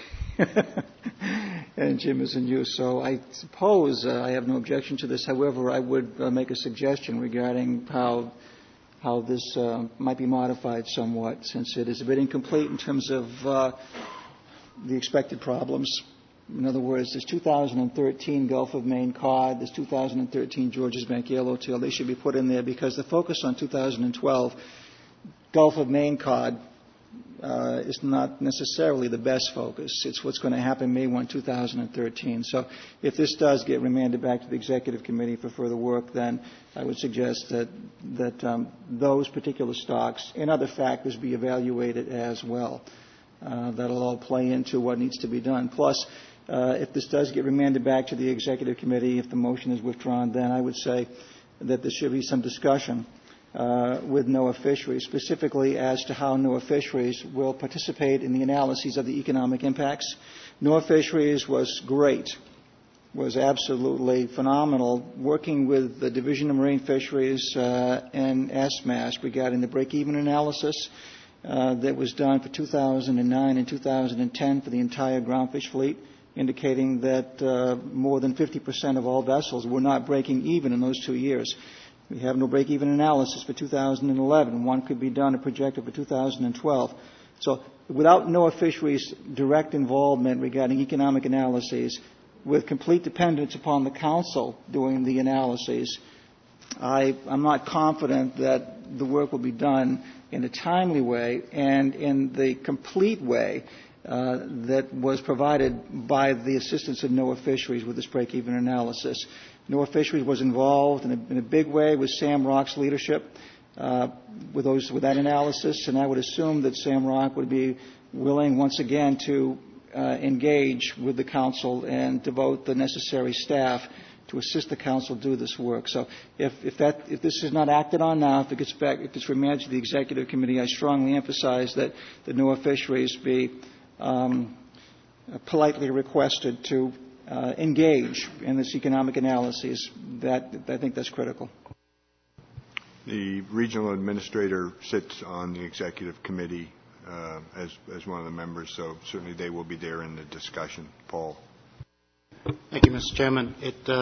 And Jim is in use. So I suppose I have no objection to this. However, I would make a suggestion regarding how this might be modified somewhat, since it is a bit incomplete in terms of the expected problems. In other words, there's 2013 Gulf of Maine cod, there's 2013 Georges Bank yellowtail. They should be put in there because the focus on 2012 Gulf of Maine cod is not necessarily the best focus. It's what's going to happen May 1, 2013. So if this does get remanded back to the Executive Committee for further work, then I would suggest that those particular stocks and other factors be evaluated as well. That'll all play into what needs to be done. Plus, if this does get remanded back to the Executive Committee, if the motion is withdrawn, then I would say that there should be some discussion with NOAA Fisheries, specifically as to how NOAA Fisheries will participate in the analyses of the economic impacts. NOAA Fisheries was great, was absolutely phenomenal, working with the Division of Marine Fisheries and SMAS regarding the break-even analysis that was done for 2009 and 2010 for the entire groundfish fleet, indicating that more than 50% of all vessels were not breaking even in those 2 years. We have no break-even analysis for 2011. One could be done and projected for 2012. So without NOAA Fisheries' direct involvement regarding economic analyses, with complete dependence upon the Council doing the analyses, I'm not confident that the work will be done in a timely way and in the complete way that was provided by the assistance of NOAA Fisheries with this break-even analysis. NOAA Fisheries was involved in a big way with Sam Rock's leadership with that analysis, and I would assume that Sam Rock would be willing once again to engage with the Council and devote the necessary staff to assist the Council do this work. So if this is not acted on now, if it's remanded to the Executive Committee, I strongly emphasize that the NOAA Fisheries be politely requested to engage in this economic analysis. I think that's critical. The regional administrator sits on the Executive Committee as one of the members, so certainly they will be there in the discussion. Paul. Thank you, Mr. Chairman.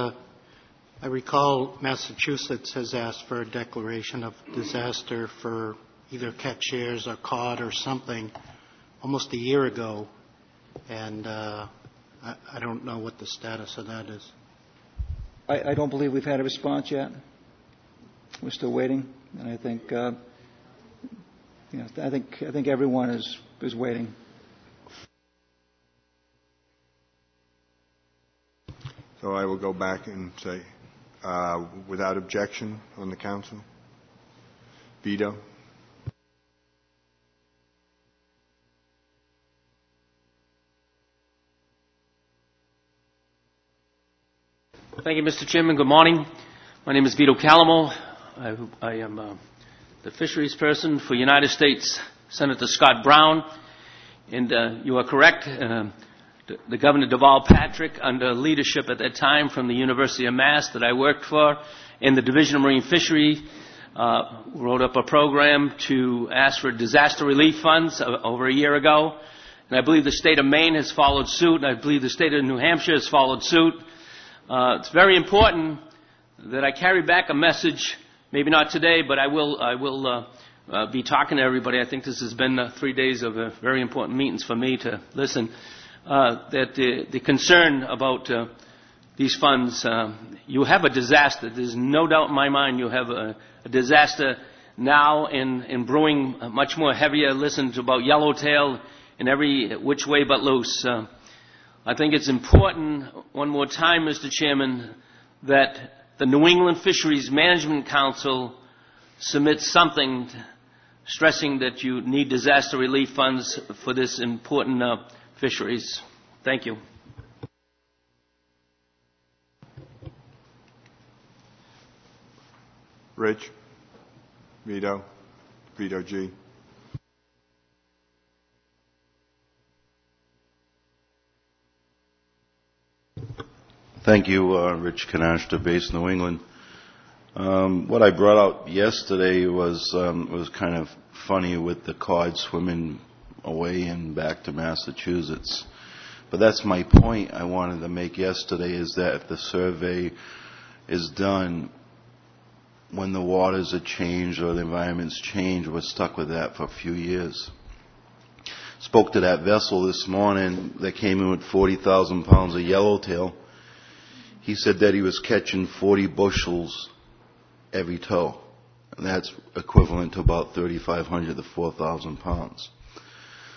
I recall Massachusetts has asked for a declaration of disaster for either catch shares or cod or something almost a year ago, and I don't know what the status of that is. I don't believe we've had a response yet. We're still waiting, and I think I think everyone is waiting. So I will go back and say, without objection on the Council. Veto. Thank you, Mr. Chairman. Good morning. My name is Vito Calamo. I am the fisheries person for United States Senator Scott Brown. And you are correct. The Governor Deval Patrick, under leadership at that time from the University of Mass that I worked for in the Division of Marine Fishery, wrote up a program to ask for disaster relief funds over a year ago. And I believe the state of Maine has followed suit, and I believe the state of New Hampshire has followed suit. It's very important that I carry back a message, maybe not today, but I will be talking to everybody. I think this has been 3 days of very important meetings for me to listen. That the concern about these funds, you have a disaster. There's no doubt in my mind you have a disaster now in brewing, much more heavier. Listen to about yellowtail in every which way but loose. I think it's important, one more time, Mr. Chairman, that the New England Fisheries Management Council submits something stressing that you need disaster relief funds for this important fisheries. Thank you. Rich? Vito? Vito G? Thank you, Rich Kanashta, based in New England. What I brought out yesterday was kind of funny with the cod swimming away and back to Massachusetts. But that's my point I wanted to make yesterday, is that if the survey is done when the waters are changed or the environment's changed, we're stuck with that for a few years. Spoke to that vessel this morning that came in with 40,000 pounds of yellowtail. He said that he was catching 40 bushels every tow. And that's equivalent to about 3,500 to 4,000 pounds.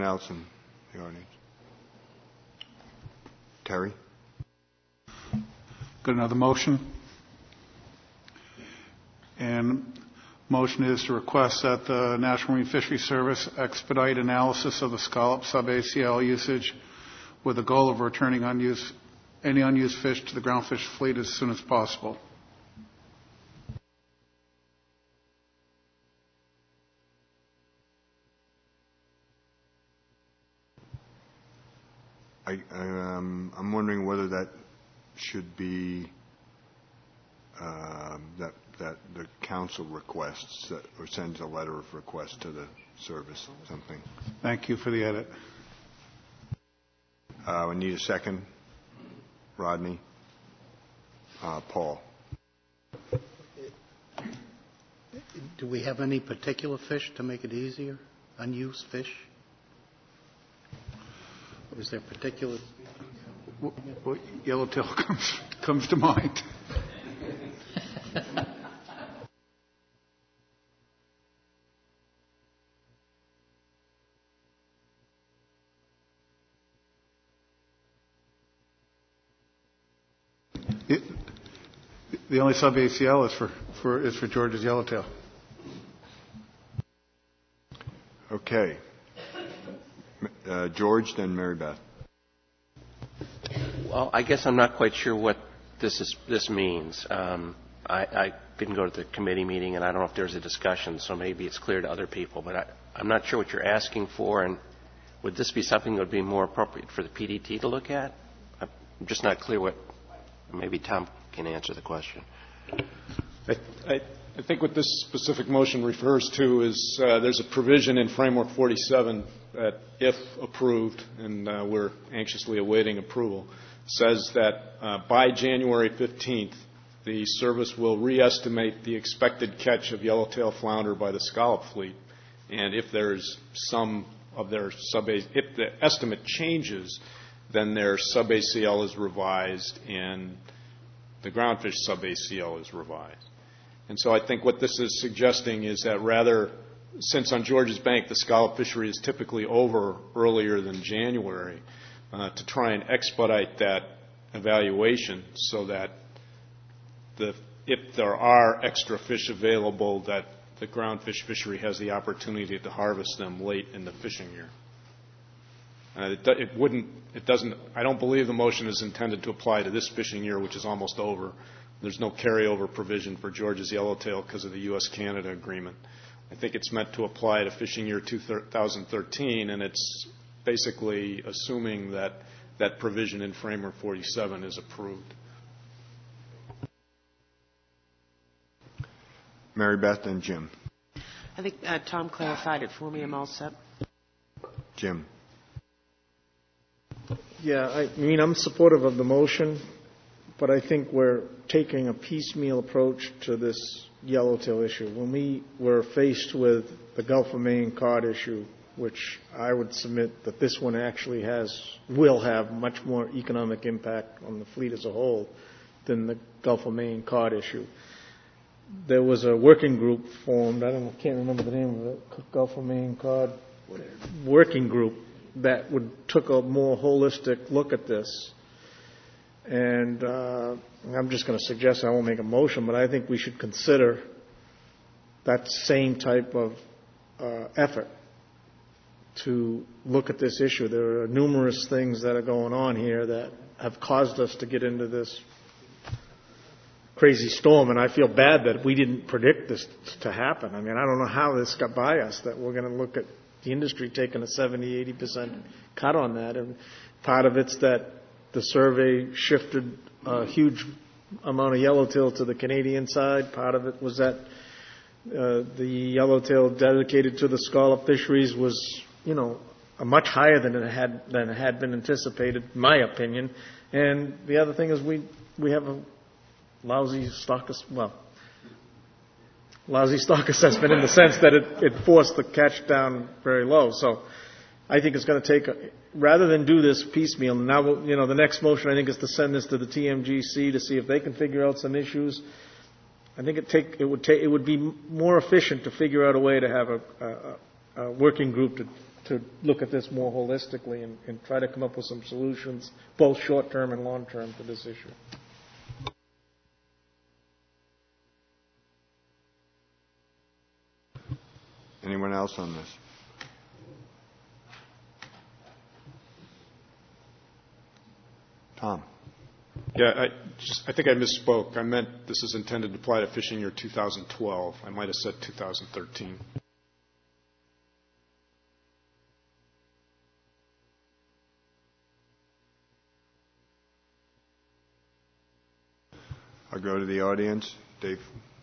anyone else in the audience? Terry? Got another motion? And motion is to request that the National Marine Fisheries Service expedite analysis of the scallop sub-ACL usage with the goal of returning any unused fish to the groundfish fleet as soon as possible. I'm wondering whether that should be that the council requests that, or sends a letter of request to the service, something. Thank you for the edit. We need a second. Rodney. Paul. Do we have any particular fish to make it easier? Unused fish? Or is there particular? Well, yellowtail comes to mind. The only sub-ACL is for George's yellowtail. Okay. George, then Mary Beth. Well, I guess I'm not quite sure what this means. I didn't go to the committee meeting, and I don't know if there's a discussion, so maybe it's clear to other people. But I'm not sure what you're asking for, and would this be something that would be more appropriate for the PDT to look at? I'm just not clear what. Maybe Tom can answer the question. I think what this specific motion refers to is there's a provision in Framework 47 that, if approved, and we're anxiously awaiting approval, says that by January 15th, the service will reestimate the expected catch of yellowtail flounder by the scallop fleet. And if there's some of their if the estimate changes, then their sub-ACL is revised and the groundfish sub-ACL is revised. And so I think what this is suggesting is that rather, since on George's Bank the scallop fishery is typically over earlier than January, to try and expedite that evaluation so that if there are extra fish available, that the groundfish fishery has the opportunity to harvest them late in the fishing year. I don't believe the motion is intended to apply to this fishing year, which is almost over. There's no carryover provision for George's yellowtail because of the U.S.-Canada agreement. I think it's meant to apply to fishing year 2013, and it's basically assuming that that provision in Framework 47 is approved. Mary Beth and Jim. I think Tom clarified it for me. I'm all set. Jim. Yeah, I mean, I'm supportive of the motion, but I think we're taking a piecemeal approach to this yellowtail issue. When we were faced with the Gulf of Maine cod issue, which I would submit that this one actually will have much more economic impact on the fleet as a whole than the Gulf of Maine cod issue. There was a working group formed, I can't remember the name of it, Gulf of Maine cod working group that took a more holistic look at this. And I'm just going to suggest, I won't make a motion, but I think we should consider that same type of effort to look at this issue. There are numerous things that are going on here that have caused us to get into this crazy storm, and I feel bad that we didn't predict this to happen. I mean, I don't know how this got by us, that we're going to look at the industry taking a 70-80% cut on that. And part of it's that the survey shifted a huge amount of yellowtail to the Canadian side. Part of it was that the yellowtail dedicated to the scallop fisheries was, a much higher than it had been anticipated, in my opinion. And the other thing is we have a lousy stock assessment in the sense that it forced the catch down very low. So I think it's going to take, rather than do this piecemeal, now, the next motion I think is to send this to the TMGC to see if they can figure out some issues. I think it would be more efficient to figure out a way to have a working group to to look at this more holistically and try to come up with some solutions, both short-term and long-term, to this issue. Anyone else on this? Tom. Yeah, I think I misspoke. I meant this is intended to apply to fishing year 2012. I might have said 2013. I'll go to the audience. Dave.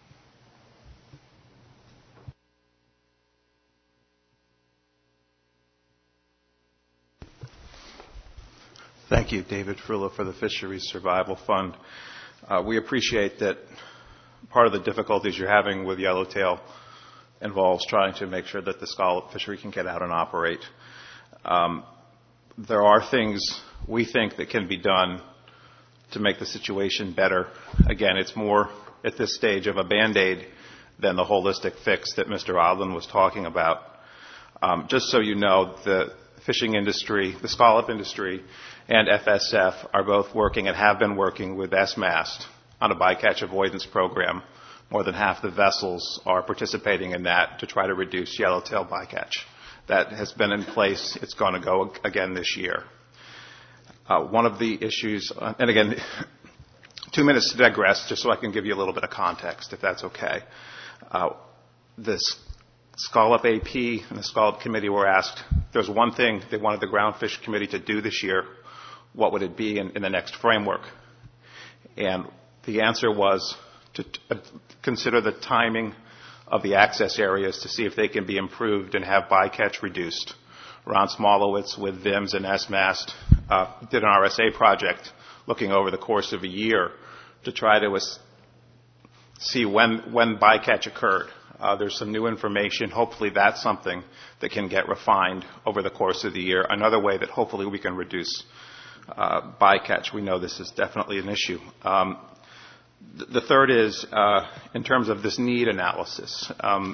Thank you, David Frullo, for the Fisheries Survival Fund. We appreciate that part of the difficulties you're having with yellowtail involves trying to make sure that the scallop fishery can get out and operate. There are things we think that can be done to make the situation better. Again, it's more at this stage of a Band-Aid than the holistic fix that Mr. Odland was talking about. Just so you know, the fishing industry, the scallop industry, and FSF are both working and have been working with SMAST on a bycatch avoidance program. More than half the vessels are participating in that to try to reduce yellowtail bycatch. That has been in place. It's going to go again this year. One of the issues, and again, 2 minutes to digress, just so I can give you a little bit of context, if that's okay. This Scallop AP and the Scallop Committee were asked, there's one thing they wanted the Groundfish Committee to do this year. What would it be in the next framework? And the answer was to consider the timing of the access areas to see if they can be improved and have bycatch reduced. Ron Smolowitz with VIMS and SMAST did an RSA project looking over the course of a year to try to see when bycatch occurred. There's some new information. Hopefully that's something that can get refined over the course of the year. Another way that hopefully we can reduce bycatch. We know this is definitely an issue. The third is in terms of this need analysis.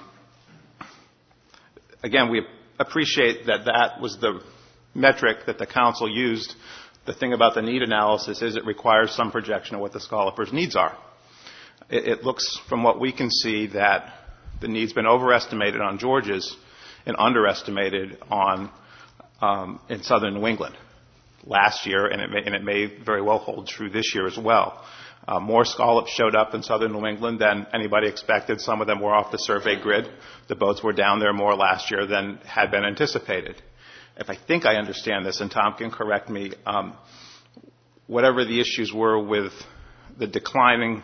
Again, we appreciate that that was the metric that the council used. The thing about the need analysis is it requires some projection of what the scallopers' needs are. It looks from what we can see that the need's been overestimated on Georges and underestimated on in southern New England last year, and it may very well hold true this year as well. More scallops showed up in southern New England than anybody expected. Some of them were off the survey grid. The boats were down there more last year than had been anticipated. If I think I understand this, and Tom can correct me, whatever the issues were with the declining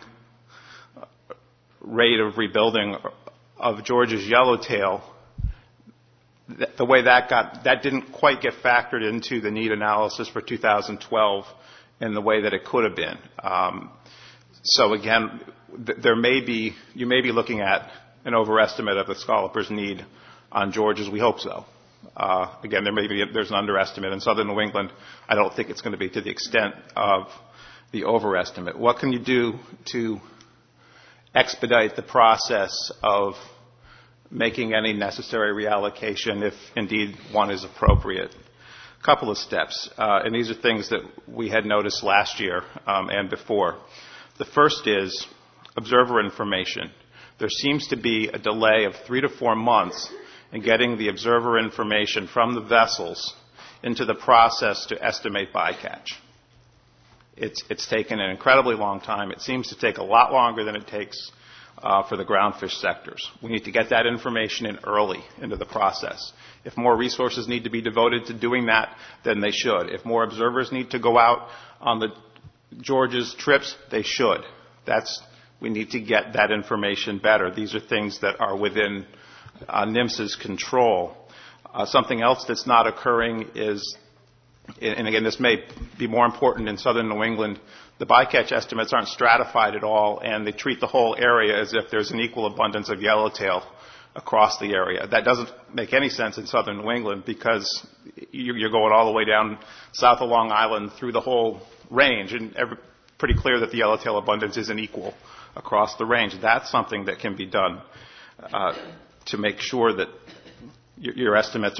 rate of rebuilding of George's yellowtail, the way that didn't quite get factored into the need analysis for 2012 in the way that it could have been. So again, you may be looking at an overestimate of the scallopers' need on George's. We hope so. Again, there's an underestimate in southern New England. I don't think it's going to be to the extent of the overestimate. What can you do to expedite the process of making any necessary reallocation if indeed one is appropriate? A couple of steps, and these are things that we had noticed last year and before. The first is observer information. There seems to be a delay of 3 to 4 months in getting the observer information from the vessels into the process to estimate bycatch. It's taken an incredibly long time. It seems to take a lot longer than it takes for the groundfish sectors. We need to get that information in early into the process. If more resources need to be devoted to doing that, then they should. If more observers need to go out on the George's trips, they should. We need to get that information better. These are things that are within NMFS's control. Something else that's not occurring is, and again, this may be more important in southern New England, the bycatch estimates aren't stratified at all, and they treat the whole area as if there's an equal abundance of yellowtail across the area. That doesn't make any sense in southern New England because you're going all the way down south of Long Island through the whole range, and pretty clear that the yellowtail abundance isn't equal across the range. That's something that can be done to make sure that your estimates are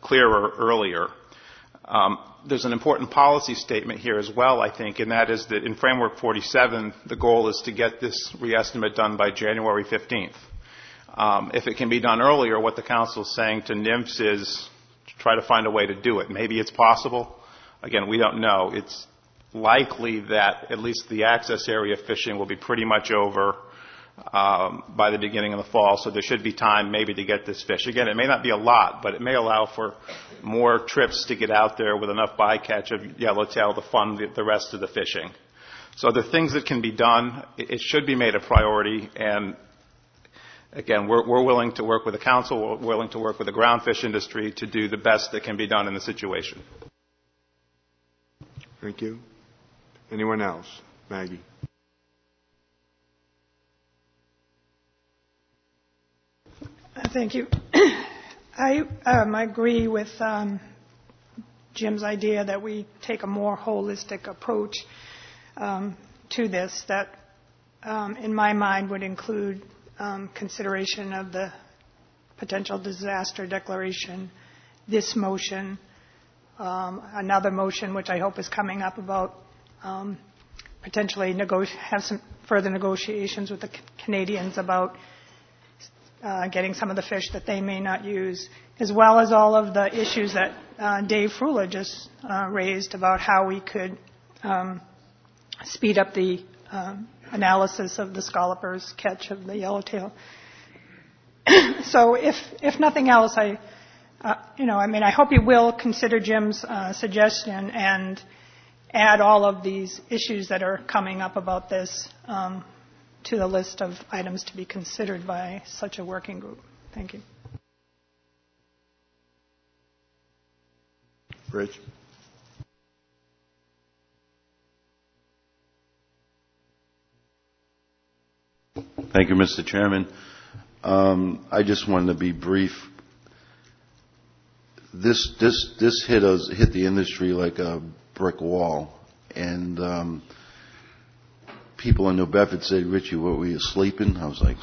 clearer earlier. There's an important policy statement here as well, I think, and that is that in Framework 47, the goal is to get this reestimate done by January 15th. If it can be done earlier, what the Council is saying to NIMS is to try to find a way to do it. Maybe it's possible. Again, we don't know. It's likely that at least the access area fishing will be pretty much over by the beginning of the fall, so there should be time maybe to get this fish. Again, it may not be a lot, but it may allow for more trips to get out there with enough bycatch of yellowtail to fund the rest of the fishing. So the things that can be done, it should be made a priority, and again, we're willing to work with the Council, we're willing to work with the groundfish industry to do the best that can be done in the situation. Thank you. Anyone else? Maggie. Thank you. I agree with Jim's idea that we take a more holistic approach to this that, in my mind, would include consideration of the potential disaster declaration, this motion, another motion which I hope is coming up about potentially have some further negotiations with the Canadians about getting some of the fish that they may not use, as well as all of the issues that Dave Frula just raised about how we could speed up the analysis of the scallopers catch of the yellowtail. So if nothing else, I hope you will consider Jim's suggestion and add all of these issues that are coming up about this to the list of items to be considered by such a working group. Thank you. Rich. Thank you, Mr. Chairman. I just wanted to be brief. This hit the industry like a brick wall, and people in New Bedford said, "Richie, what were you sleeping?" I was like,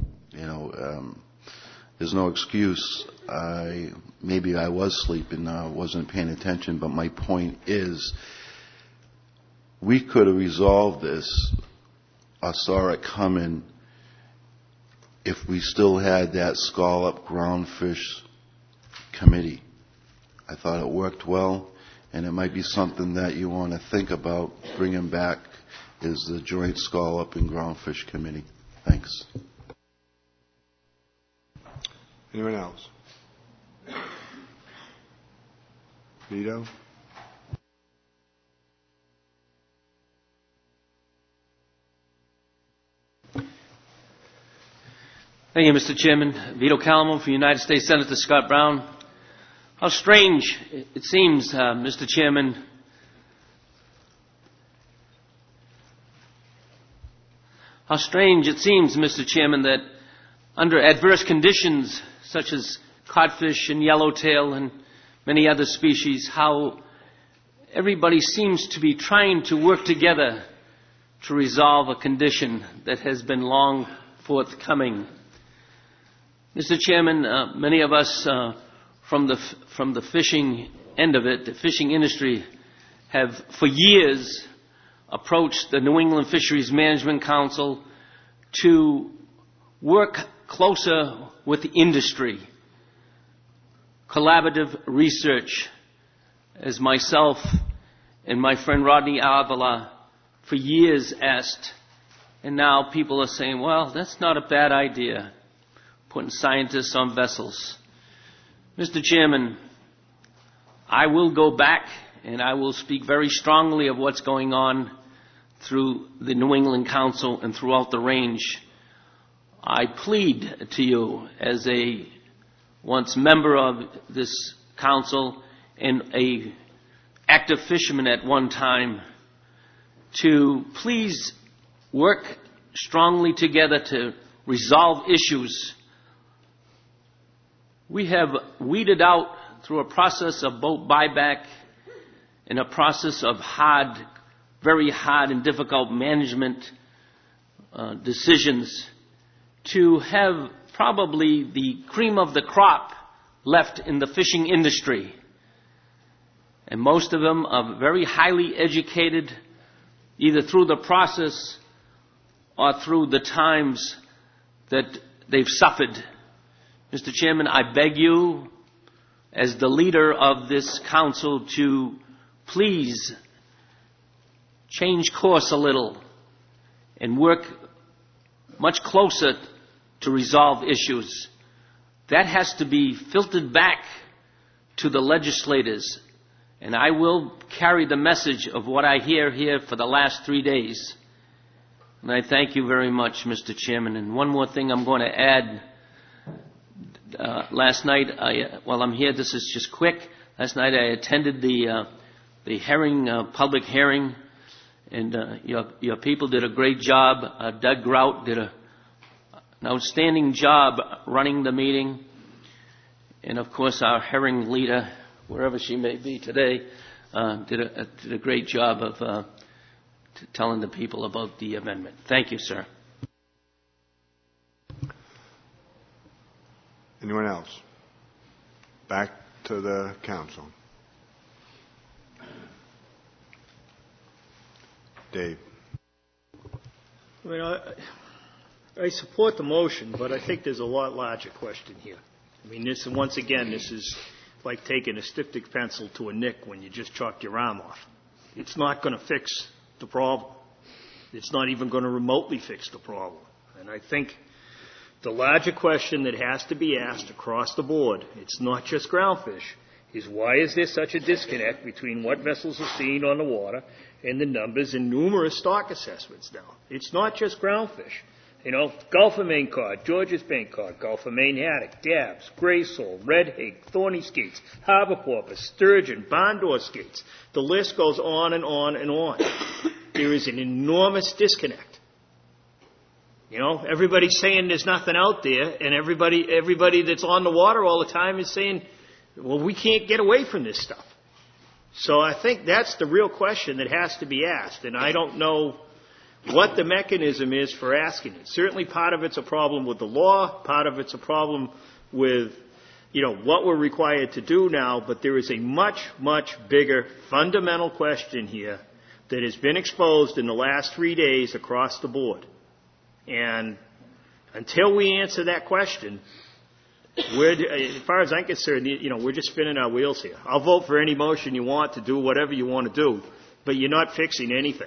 there's no excuse. Maybe I was sleeping, wasn't paying attention, but my point is, we could have resolved this or saw it coming if we still had that scallop groundfish committee. I thought it worked well, and it might be something that you want to think about bringing back, is the joint scallop and groundfish committee. Thanks. Anyone else? Vito? Thank you, Mr. Chairman. Vito Calamo for United States Senator Scott Brown. How strange it seems, Mr. Chairman, that under adverse conditions such as codfish and yellowtail and many other species, how everybody seems to be trying to work together to resolve a condition that has been long forthcoming. Mr. Chairman, many of us from the fishing end of it, the fishing industry, have for years approached the New England Fisheries Management Council to work closer with the industry. Collaborative research, as myself and my friend Rodney Avila for years asked, and now people are saying, well, that's not a bad idea, putting scientists on vessels. Mr. Chairman, I will go back and I will speak very strongly of what's going on through the New England Council and throughout the range. I plead to you as a once member of this council and a active fisherman at one time to please work strongly together to resolve issues. We have weeded out through a process of boat buyback and a process of very hard and difficult management decisions to have probably the cream of the crop left in the fishing industry. And most of them are very highly educated, either through the process or through the times that they've suffered. Mr. Chairman, I beg you, as the leader of this council, to please change course a little and work much closer to resolve issues. That has to be filtered back to the legislators. And I will carry the message of what I hear here for the last 3 days. And I thank you very much, Mr. Chairman. And one more thing I'm going to add. Last night, while I'm here, this is just quick. Last night I attended the public hearing, and your people did a great job. Doug Grout did an outstanding job running the meeting. And of course, our herring leader, wherever she may be today, did a great job of telling the people about the amendment. Thank you, sir. Anyone else? Back to the council. Dave. I mean, I support the motion, but I think there's a lot larger question here. I mean, this is like taking a styptic pencil to a nick when you just chopped your arm off. It's not going to fix the problem. It's not even going to remotely fix the problem. And I think the larger question that has to be asked across the board, it's not just groundfish, is why is there such a disconnect between what vessels are seen on the water and the numbers in numerous stock assessments now? It's not just groundfish. You know, Gulf of Maine cod, George's Bank cod, Gulf of Maine haddock, dabs, gray sole, red hake, thorny skates, harbor porpoise, sturgeon, barn door skates. The list goes on and on and on. There is an enormous disconnect. You know, everybody's saying there's nothing out there, and everybody that's on the water all the time is saying, well, we can't get away from this stuff. So I think that's the real question that has to be asked, and I don't know what the mechanism is for asking it. Certainly part of it's a problem with the law, part of it's a problem with, what we're required to do now, but there is a much, much bigger fundamental question here that has been exposed in the last 3 days across the board. And until we answer that question, as far as I'm concerned, we're just spinning our wheels here. I'll vote for any motion you want to do whatever you want to do, but you're not fixing anything.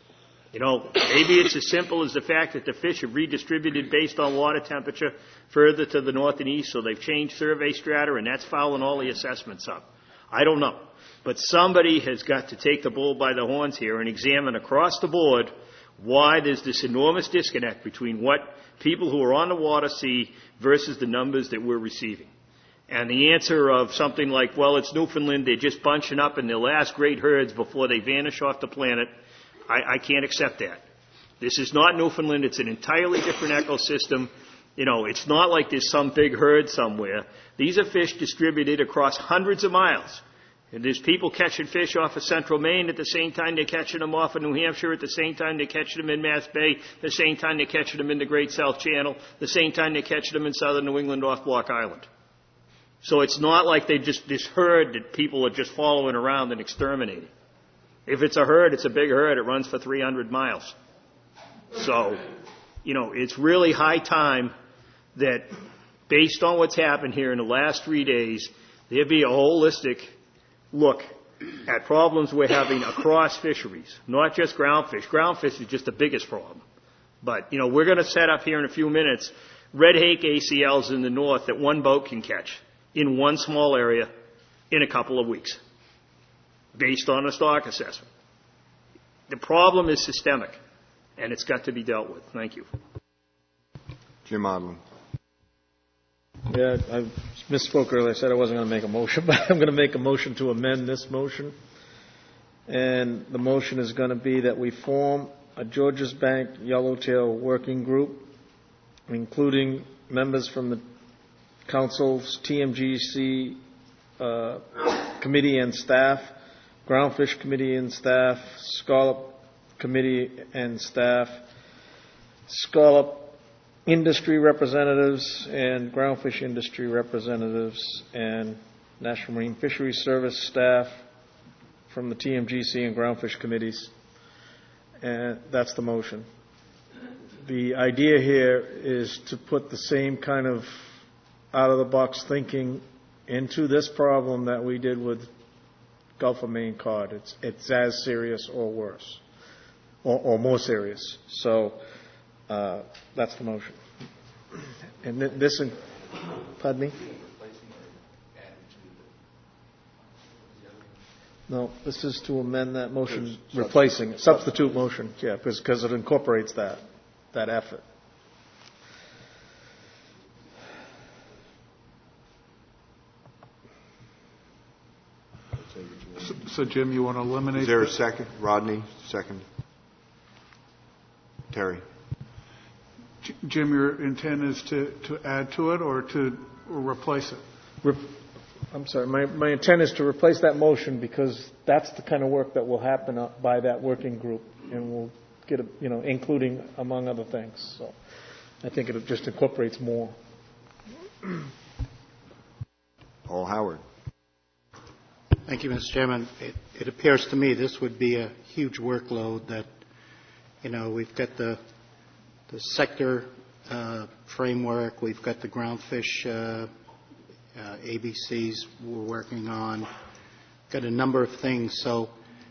Maybe it's as simple as the fact that the fish have redistributed based on water temperature further to the north and east, so they've changed survey strata, and that's fouling all the assessments up. I don't know. But somebody has got to take the bull by the horns here and examine across the board why there's this enormous disconnect between what people who are on the water see versus the numbers that we're receiving. And the answer of something like, well, it's Newfoundland, they're just bunching up in their last great herds before they vanish off the planet, I can't accept that. This is not Newfoundland. It's an entirely different ecosystem. It's not like there's some big herd somewhere. These are fish distributed across hundreds of miles. And there's people catching fish off of central Maine at the same time they're catching them off of New Hampshire, at the same time they're catching them in Mass Bay, the same time they're catching them in the Great South Channel, the same time they're catching them in southern New England off Block Island. So it's not like they just this herd that people are just following around and exterminating. If it's a herd, it's a big herd. It runs for 300 miles. So, it's really high time that, based on what's happened here in the last 3 days, there be a holistic look at problems we're having across fisheries, not just groundfish. Groundfish is just the biggest problem. But, we're going to set up here in a few minutes red hake ACLs in the north that one boat can catch in one small area in a couple of weeks, based on a stock assessment. The problem is systemic, and it's got to be dealt with. Thank you. Jim Odlin. Yeah, I misspoke earlier. I said I wasn't going to make a motion, but I'm going to make a motion to amend this motion. And the motion is going to be that we form a Georges Bank Yellowtail Working Group, including members from the Council's TMGC committee and staff, Groundfish Committee and staff, Scallop Committee and staff, Scallop industry representatives and groundfish industry representatives and National Marine Fisheries Service staff from the TMGC and groundfish committees. And that's the motion. The idea here is to put the same kind of out-of-the-box thinking into this problem that we did with Gulf of Maine cod. It's as serious or worse, or more serious. So that's the motion. And this, pardon me? No, this is to amend that motion, replacing it, substitute motion, yeah, because it incorporates that effort. So, Jim, you want to eliminate? Is there a second? Rodney, second. Terry. Jim, your intent is to add to it or to replace it? I'm sorry. My intent is to replace that motion because that's the kind of work that will happen by that working group, and we'll get including among other things. So I think it just incorporates more. Paul Howard. Thank you, Mr. Chairman. It appears to me this would be a huge workload that, we've got the sector framework, we've got the groundfish ABCs we're working on, got a number of things. So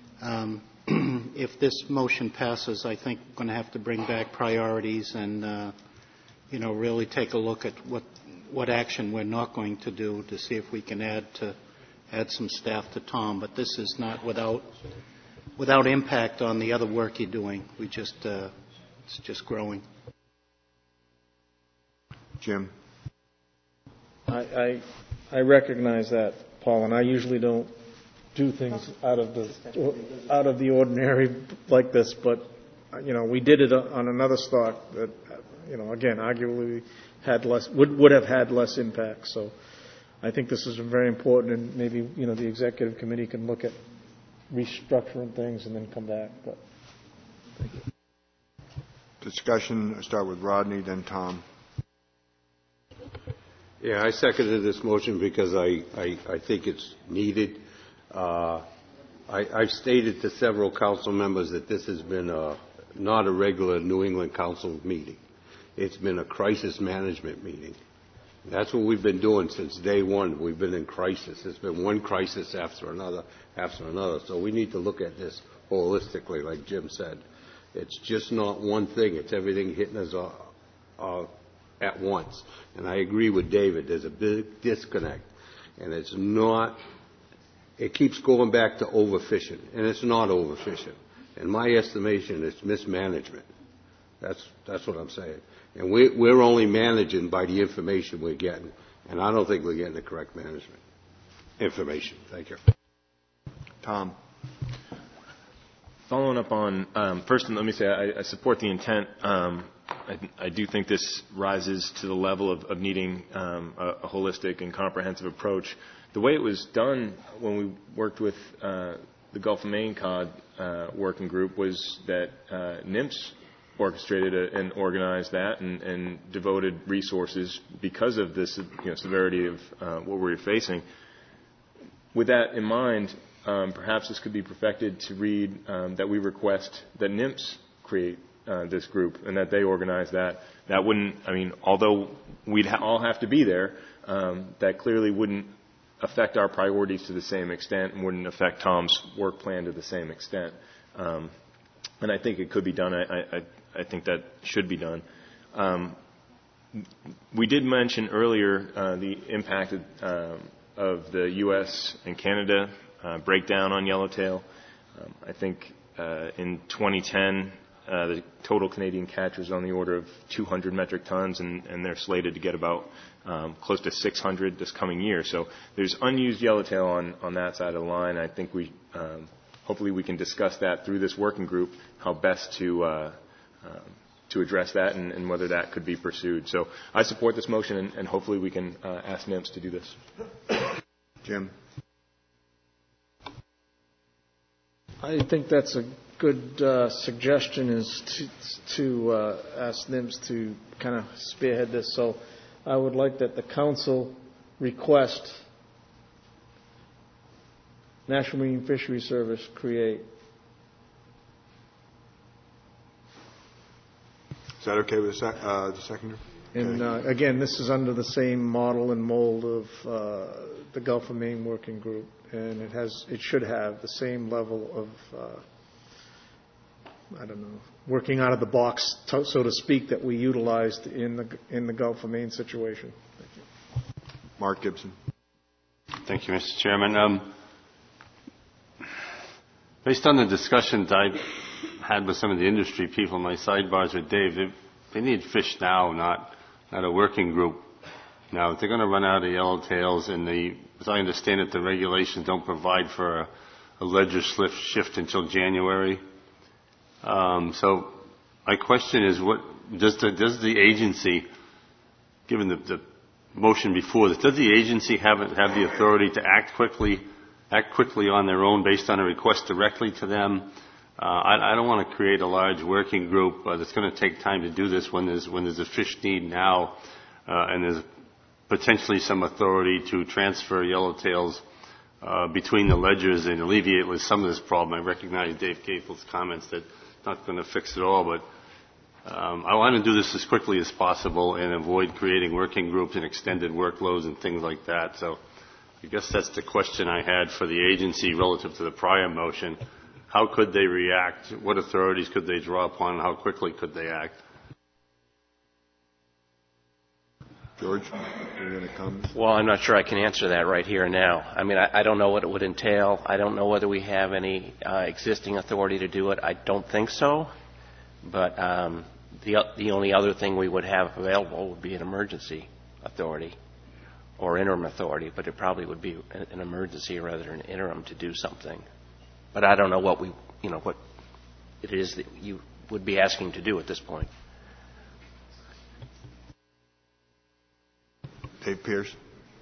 if this motion passes, I think we're going to have to bring back priorities and, really take a look at what action we're not going to do to see if we can add some staff to Tom. But this is not without impact on the other work you're doing. It's just growing. Jim. I recognize that, Paul, and I usually don't do things out of the ordinary like this, but we did it on another stock that again arguably would have had less impact. So I think this is very important, and maybe the executive committee can look at restructuring things and then come back. But thank you. Discussion. I'll start with Rodney, then Tom. Yeah, I seconded this motion because I think it's needed. I've stated to several council members that this has been not a regular New England Council meeting. It's been a crisis management meeting. That's what we've been doing since day one. We've been in crisis. It's been one crisis after another. So we need to look at this holistically, like Jim said. It's just not one thing. It's everything hitting us at once. And I agree with David. There's a big disconnect. And it keeps going back to overfishing. And it's not overfishing. In my estimation, it's mismanagement. That's what I'm saying. And we're only managing by the information we're getting. And I don't think we're getting the correct information. Thank you. Tom. Following up on, first, let me say I support the intent. I do think this rises to the level of needing a holistic and comprehensive approach. The way it was done when we worked with the Gulf of Maine cod working group was that NIMS orchestrated and organized that and devoted resources because of this severity of what we were facing. With that in mind, perhaps this could be perfected to read that we request that NIMS create this group and that they organize that. That wouldn't, although we'd all have to be there, that clearly wouldn't affect our priorities to the same extent and wouldn't affect Tom's work plan to the same extent. And I think it could be done. I think that should be done. We did mention earlier the impact of the U.S. and Canada breakdown on yellowtail. I think in 2010, the total Canadian catch was on the order of 200 metric tons, and they're slated to get about close to 600 this coming year. So there's unused yellowtail on that side of the line. I think hopefully we can discuss that through this working group, how best to address that and whether that could be pursued. So I support this motion, and hopefully we can ask NIMS to do this. Jim. I think that's good suggestion is to ask NIMS to kind of spearhead this. So I would like that the council request National Marine Fisheries Service create. Is that okay with the seconder? And again, this is under the same model and mold of the Gulf of Maine Working Group, and it should have the same level of working out of the box, so to speak, that we utilized in the Gulf of Maine situation. Thank you. Mark Gibson. Thank you, Mr. Chairman. Based on the discussions I've had with some of the industry people, my sidebars with Dave, they need fish now, not a working group. Now, if they're going to run out of yellowtails, and as I understand it, the regulations don't provide for a ledger shift until January. So my question is, what does the agency, given the motion before this, does the agency have the authority to act quickly on their own based on a request directly to them? I don't want to create a large working group that's going to take time to do this when there's a fish need now, and there's potentially some authority to transfer yellowtails between the ledgers and alleviate with some of this problem. I recognize Dave Capel's comments that it's not going to fix it all, but I want to do this as quickly as possible and avoid creating working groups and extended workloads and things like that. So I guess that's the question I had for the agency relative to the prior motion. How could they react? What authorities could they draw upon? How quickly could they act? George, you're going to come? Well, I'm not sure I can answer that right here and now. I mean, I don't know what it would entail. I don't know whether we have any existing authority to do it. I don't think so. But the only other thing we would have available would be an emergency authority or interim authority, but it probably would be an emergency rather than an interim to do something. But I don't know what it is that you would be asking to do at this point. Dave Pierce.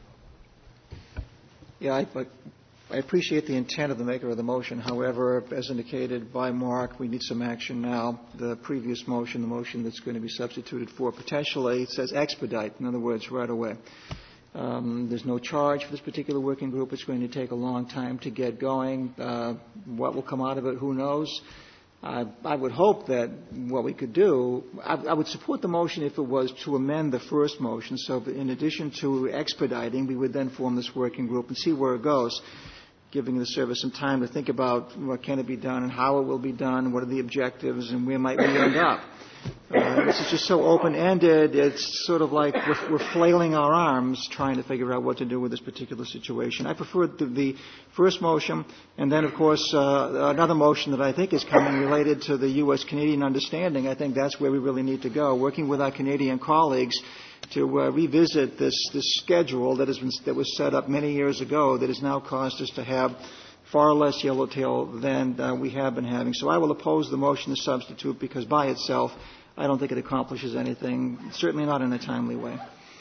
Yeah, I appreciate the intent of the maker of the motion. However, as indicated by Mark, we need some action now. The previous motion, the motion that's going to be substituted for potentially, says expedite. In other words, right away. There's no charge for this particular working group. It's going to take a long time to get going. What will come out of it, who knows? I would hope that what we could do, I would support the motion if it was to amend the first motion. So in addition to expediting, we would then form this working group and see where it goes, giving the service some time to think about what can it be done and how it will be done, what are the objectives, and where might we end up. This is just so open-ended, it's sort of like we're flailing our arms trying to figure out what to do with this particular situation. I prefer the first motion, and then, of course, another motion that I think is coming related to the U.S.-Canadian understanding. I think that's where we really need to go, working with our Canadian colleagues to revisit this schedule that was set up many years ago that has now caused us to have far less yellowtail than we have been having. So I will oppose the motion to substitute because by itself I don't think it accomplishes anything, certainly not in a timely way.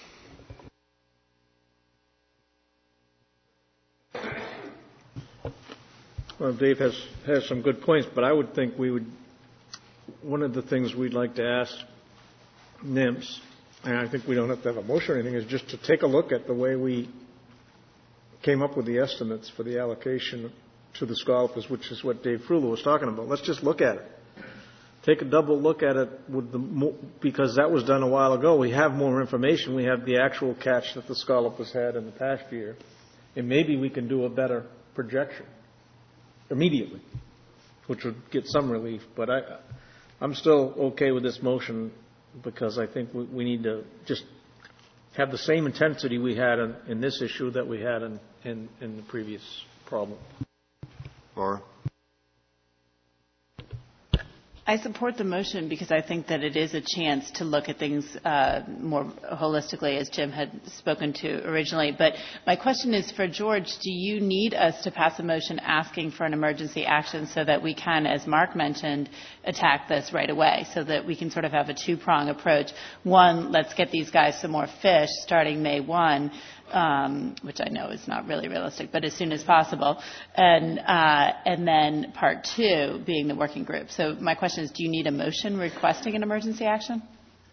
Well, Dave has some good points, but I would think one of the things we'd like to ask NIMS, and I think we don't have to have a motion or anything, is just to take a look at the way we came up with the estimates for the allocation to the scallops, which is what Dave Frulo was talking about. Let's just look at it. Take a double look at it because that was done a while ago. We have more information. We have the actual catch that the scallop has had in the past year. And maybe we can do a better projection immediately, which would get some relief. But I'm still okay with this motion because I think we need to just have the same intensity we had in this issue that we had in the previous problem. Laura? I support the motion because I think that it is a chance to look at things more holistically, as Jim had spoken to originally. But my question is for George, do you need us to pass a motion asking for an emergency action so that we can, as Mark mentioned, attack this right away, so that we can sort of have a two-prong approach? One, let's get these guys some more fish starting May 1. which I know is not really realistic, but as soon as possible, and then part 2 being the working group. So my question is, do you need a motion requesting an emergency action?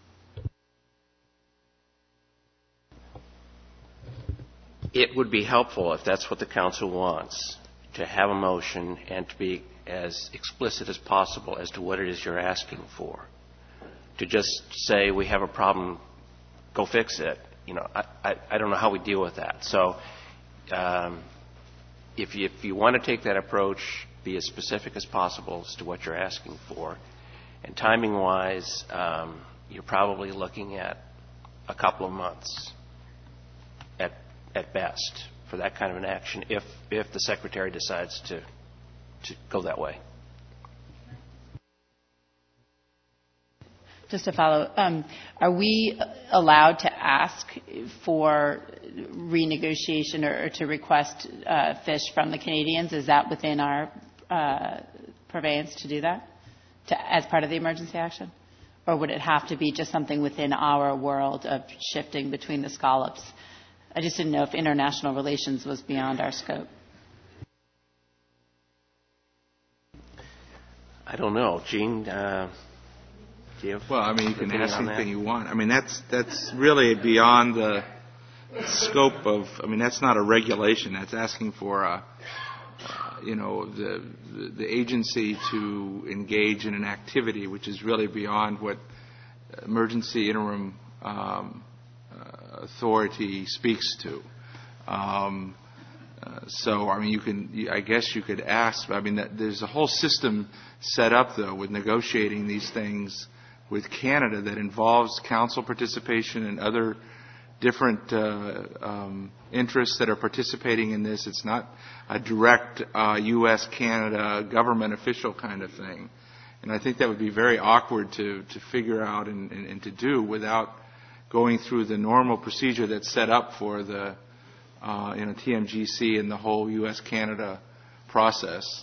It would be helpful, if that's what the council wants, to have a motion and to be as explicit as possible as to what it is you're asking for. To just say, we have a problem, go fix it. I don't know how we deal with that. So if you want to take that approach, be as specific as possible as to what you're asking for. And timing-wise, you're probably looking at a couple of months at best for that kind of an action if the Secretary decides to go that way. Just to follow, are we allowed to ask for renegotiation or to request fish from the Canadians? Is that within our purveyance to do that as part of the emergency action? Or would it have to be just something within our world of shifting between the scallops? I just didn't know if international relations was beyond our scope. I don't know. Gene, do you have Well, I mean, you can opinion ask on anything that? you want. I mean, that's really beyond the scope of. I mean, that's not a regulation. That's asking for the agency to engage in an activity which is really beyond what emergency interim authority speaks to. So, I mean, I guess you could ask. I mean, there's a whole system set up, though, with negotiating these things with Canada that involves council participation and other different interests that are participating in this. It's not a direct U.S.-Canada government official kind of thing. And I think that would be very awkward to figure out and to do without going through the normal procedure that's set up for the TMGC and the whole U.S.-Canada process.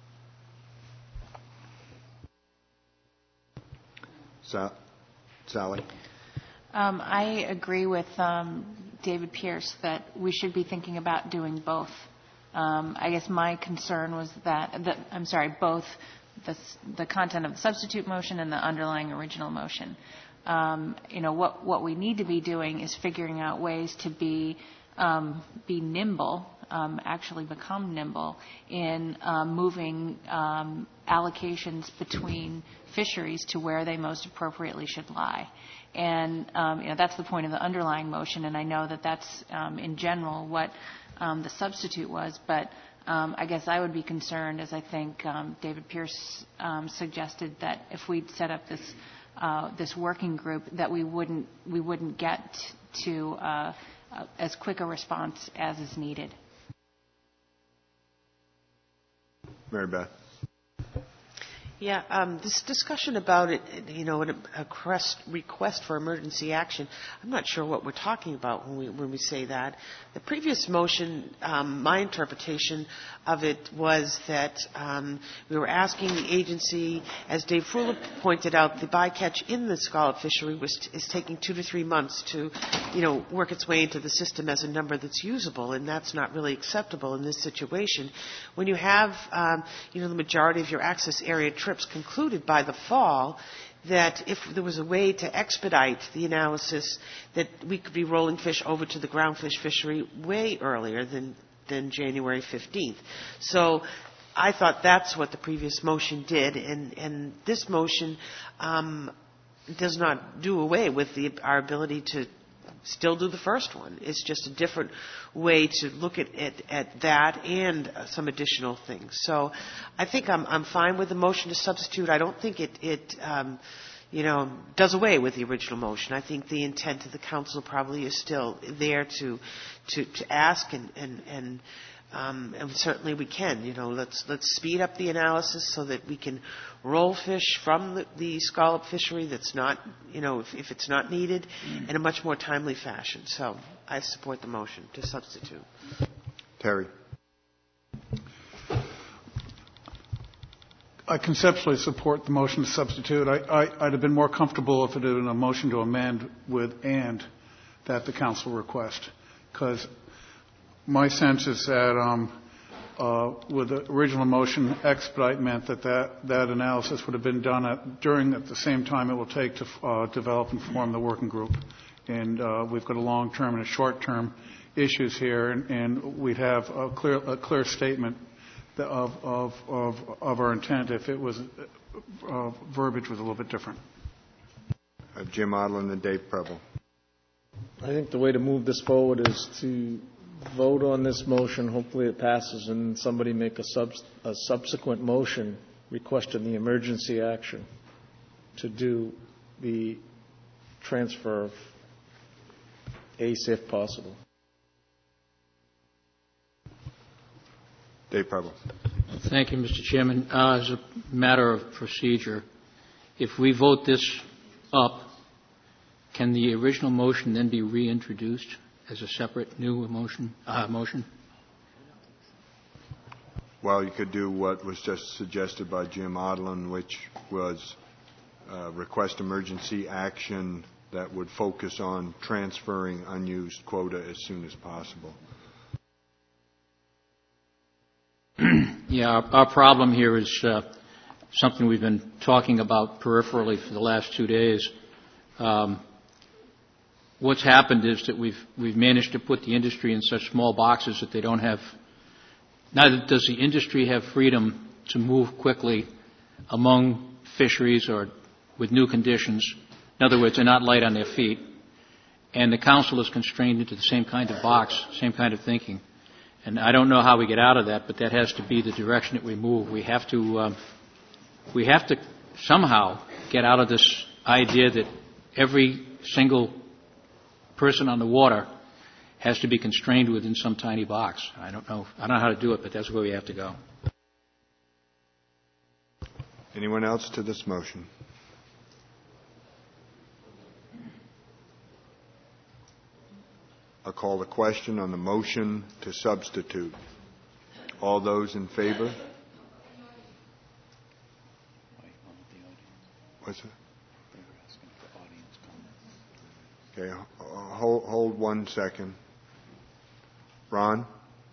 Sally? I agree with David Pierce that we should be thinking about doing both. I guess my concern was both the content of the substitute motion and the underlying original motion. What we need to be doing is figuring out ways to be nimble, actually become nimble in moving allocations between fisheries to where they most appropriately should lie. And that's the point of the underlying motion, and I know that that's in general what the substitute was, but I guess I would be concerned, as I think David Pierce suggested, that if we set up this working group, that we wouldn't get to as quick a response as is needed. Mary Beth. Yeah, this discussion about it, a request for emergency action, I'm not sure what we're talking about when we say that. The previous motion, my interpretation of it was that we were asking the agency, as Dave Frula pointed out, the bycatch in the scallop fishery is taking 2 to 3 months to, work its way into the system as a number that's usable, and that's not really acceptable in this situation. When you have, the majority of your access area trips concluded by the fall, that if there was a way to expedite the analysis, that we could be rolling fish over to the groundfish fishery way earlier than January 15th. So I thought that's what the previous motion did, and this motion does not do away with our ability to still do the first one. It's just a different way to look at that and some additional things. So I think I'm fine with the motion to substitute. I don't think it does away with the original motion. I think the intent of the council probably is still there to ask and certainly we can. Let's speed up the analysis so that we can roll fish from the scallop fishery that's not, if it's not needed, in a much more timely fashion. So I support the motion to substitute. Terry. I conceptually support the motion to substitute. I'd have been more comfortable if it had been a motion to amend with "and" that the council request. because my sense is that with the original motion, expedite meant that analysis would have been done at the same time it will take to develop and form the working group. And we've got a long-term and a short-term issues here, and we'd have a clear statement of our intent if it was verbiage was a little bit different. Jim Odland and Dave Preble. I think the way to move this forward is to vote on this motion. Hopefully it passes, and somebody make a subsequent motion requesting the emergency action to do the transfer of ACE if possible. Dave Preble. Thank you, Mr. Chairman. As a matter of procedure, if we vote this up, can the original motion then be reintroduced as a separate new motion? Well, you could do what was just suggested by Jim Odland, which was request emergency action that would focus on transferring unused quota as soon as possible. Yeah, our problem here is something we've been talking about peripherally for the last 2 days. What's happened is that we've managed to put the industry in such small boxes that they don't have. Neither does the industry have freedom to move quickly among fisheries or with new conditions. In other words, they're not light on their feet. And the council is constrained into the same kind of box, same kind of thinking. And I don't know how we get out of that, but that has to be the direction that we move. We have to somehow get out of this idea that every single person on the water has to be constrained within some tiny box. I don't know how to do it, but that's where we have to go. Anyone else to this motion? I'll call the question on the motion to substitute. All those in favor? What's it? Okay, hold 1 second. Ron?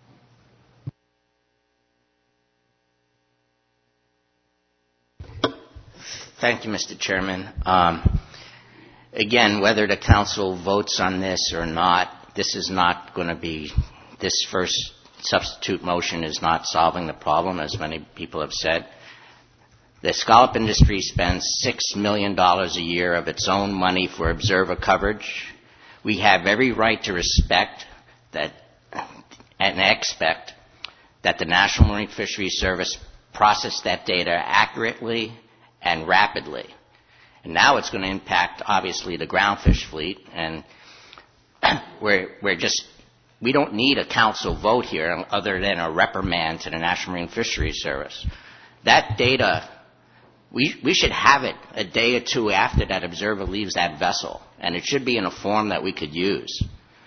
Thank you, Mr. Chairman. Again, whether the council votes on this or not, this is not going to be, this first substitute motion is not solving the problem, as many people have said. The scallop industry spends $6 million a year of its own money for observer coverage. We have every right to respect that and expect that the National Marine Fisheries Service process that data accurately and rapidly. And now it's going to impact, obviously, the groundfish fleet, and we don't need a council vote here other than a reprimand to the National Marine Fisheries Service. That data, we should have it a day or two after that observer leaves that vessel, and it should be in a form that we could use.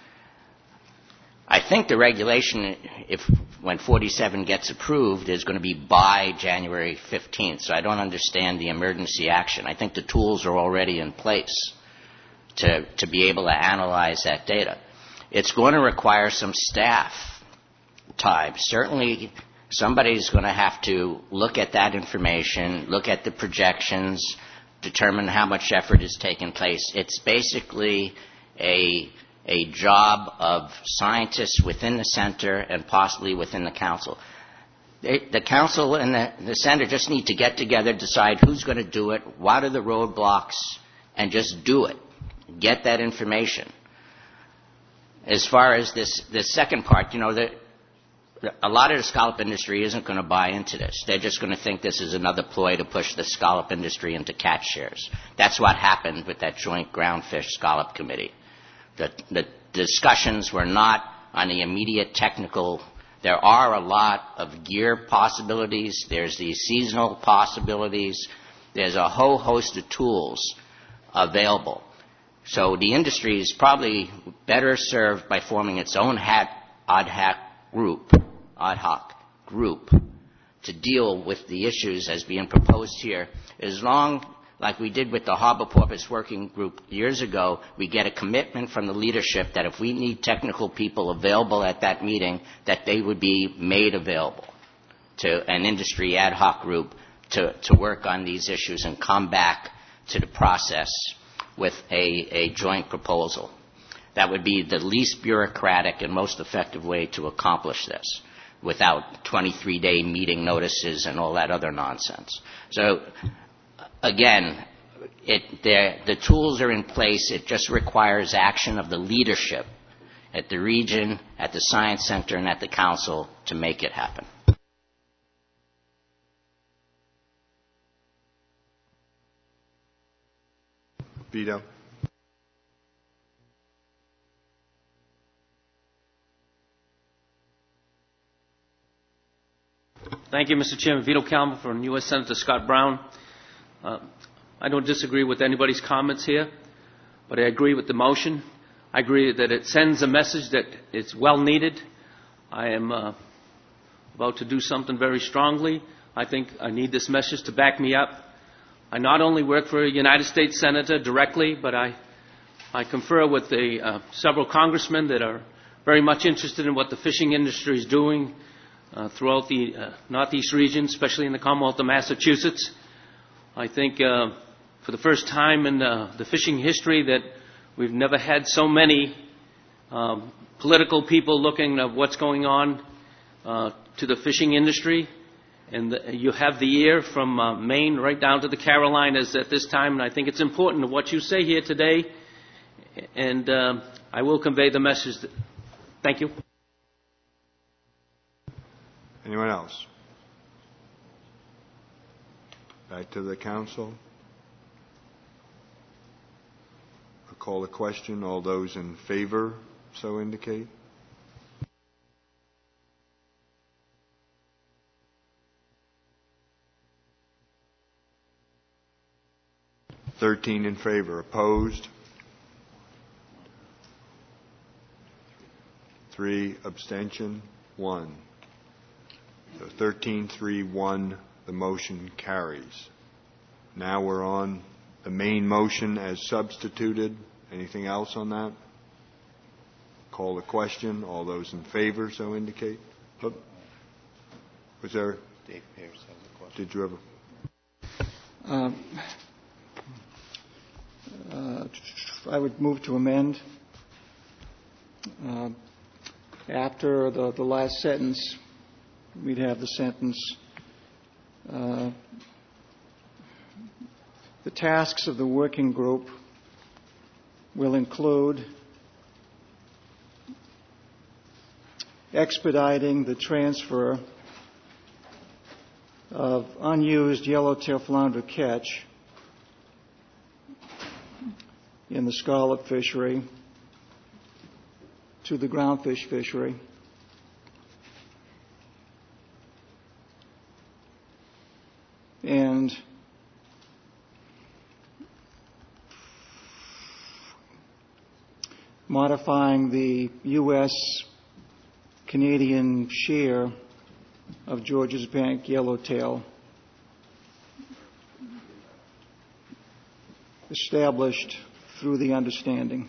I think the regulation, when 47 gets approved, is going to be by January 15th, so I don't understand the emergency action. I think the tools are already in place to be able to analyze that data. It's going to require some staff time. Certainly, somebody's going to have to look at that information, look at the projections, determine how much effort is taking place. It's basically a job of scientists within the center and possibly within the council. The council and the center just need to get together, decide who's going to do it, what are the roadblocks, and just do it. Get that information. As far as this second part, a lot of the scallop industry isn't going to buy into this. They're just going to think this is another ploy to push the scallop industry into catch shares. That's what happened with that joint groundfish scallop committee. The discussions were not on the immediate technical. There are a lot of gear possibilities. There's these seasonal possibilities. There's a whole host of tools available. So the industry is probably better served by forming its own ad hoc group to deal with the issues as being proposed here, as long like we did with the Harbor Porpoise Working Group years ago, we get a commitment from the leadership that if we need technical people available at that meeting, that they would be made available to an industry ad hoc group to work on these issues and come back to the process with a joint proposal. That would be the least bureaucratic and most effective way to accomplish this without 23-day meeting notices and all that other nonsense. So, again, the tools are in place. It just requires action of the leadership at the region, at the Science Center, and at the Council to make it happen. Vito. Thank you, Mr. Chairman. Vito Calmo from U.S. Senator Scott Brown. I don't disagree with anybody's comments here, but I agree with the motion. I agree that it sends a message that it's well needed. I am about to do something very strongly. I think I need this message to back me up. I not only work for a United States Senator directly, but I confer with the several congressmen that are very much interested in what the fishing industry is doing throughout the Northeast region, especially in the Commonwealth of Massachusetts. I think for the first time in the fishing history that we've never had so many political people looking at what's going on to the fishing industry. And you have the ear from Maine right down to the Carolinas at this time, and I think it's important of what you say here today, and I will convey the message. Thank you. Anyone else? Back to the Council. I'll call the question. All those in favor so indicate. In favor. Opposed? 3. Abstention? 1. So 13-3-1, the motion carries. Now we're on the main motion as substituted. Anything else on that? Call the question. All those in favor so indicate. Oh. Was there? Dave Pierce has a question. Did you ever? I would move to amend. After the last sentence, we'd have the sentence, the tasks of the working group will include expediting the transfer of unused yellowtail flounder catch in the scallop fishery to the groundfish fishery, and modifying the U.S. Canadian share of Georges Bank yellowtail established through the understanding.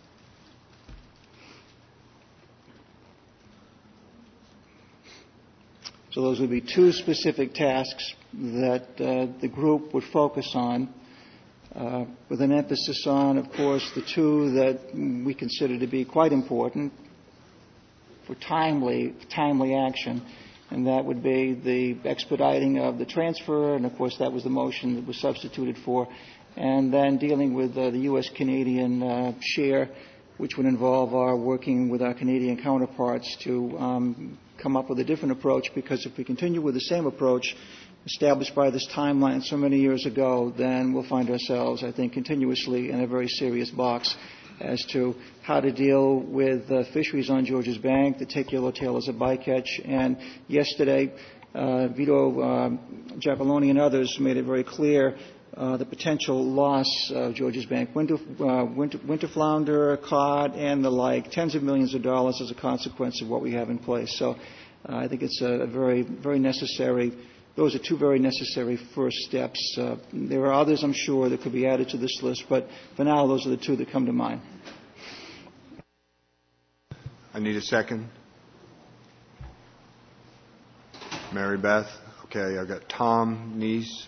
So those would be two specific tasks that the group would focus on, with an emphasis on, of course, the two that we consider to be quite important for timely action, and that would be the expediting of the transfer, and of course that was the motion that was substituted for, and then dealing with the U.S.-Canadian share, which would involve our working with our Canadian counterparts to come up with a different approach, because if we continue with the same approach established by this timeline so many years ago, then we'll find ourselves, I think, continuously in a very serious box as to how to deal with fisheries on Georges Bank that take yellowtail as a bycatch. And yesterday, Vito Giappelloni and others made it very clear the potential loss of Georges Bank winter flounder, cod, and the like, tens of millions of dollars as a consequence of what we have in place. So I think it's a very, very necessary those are two very necessary first steps. There are others, I'm sure, that could be added to this list, but for now, those are the two that come to mind. I need a second. Mary Beth. Okay, I've got Tom Neese.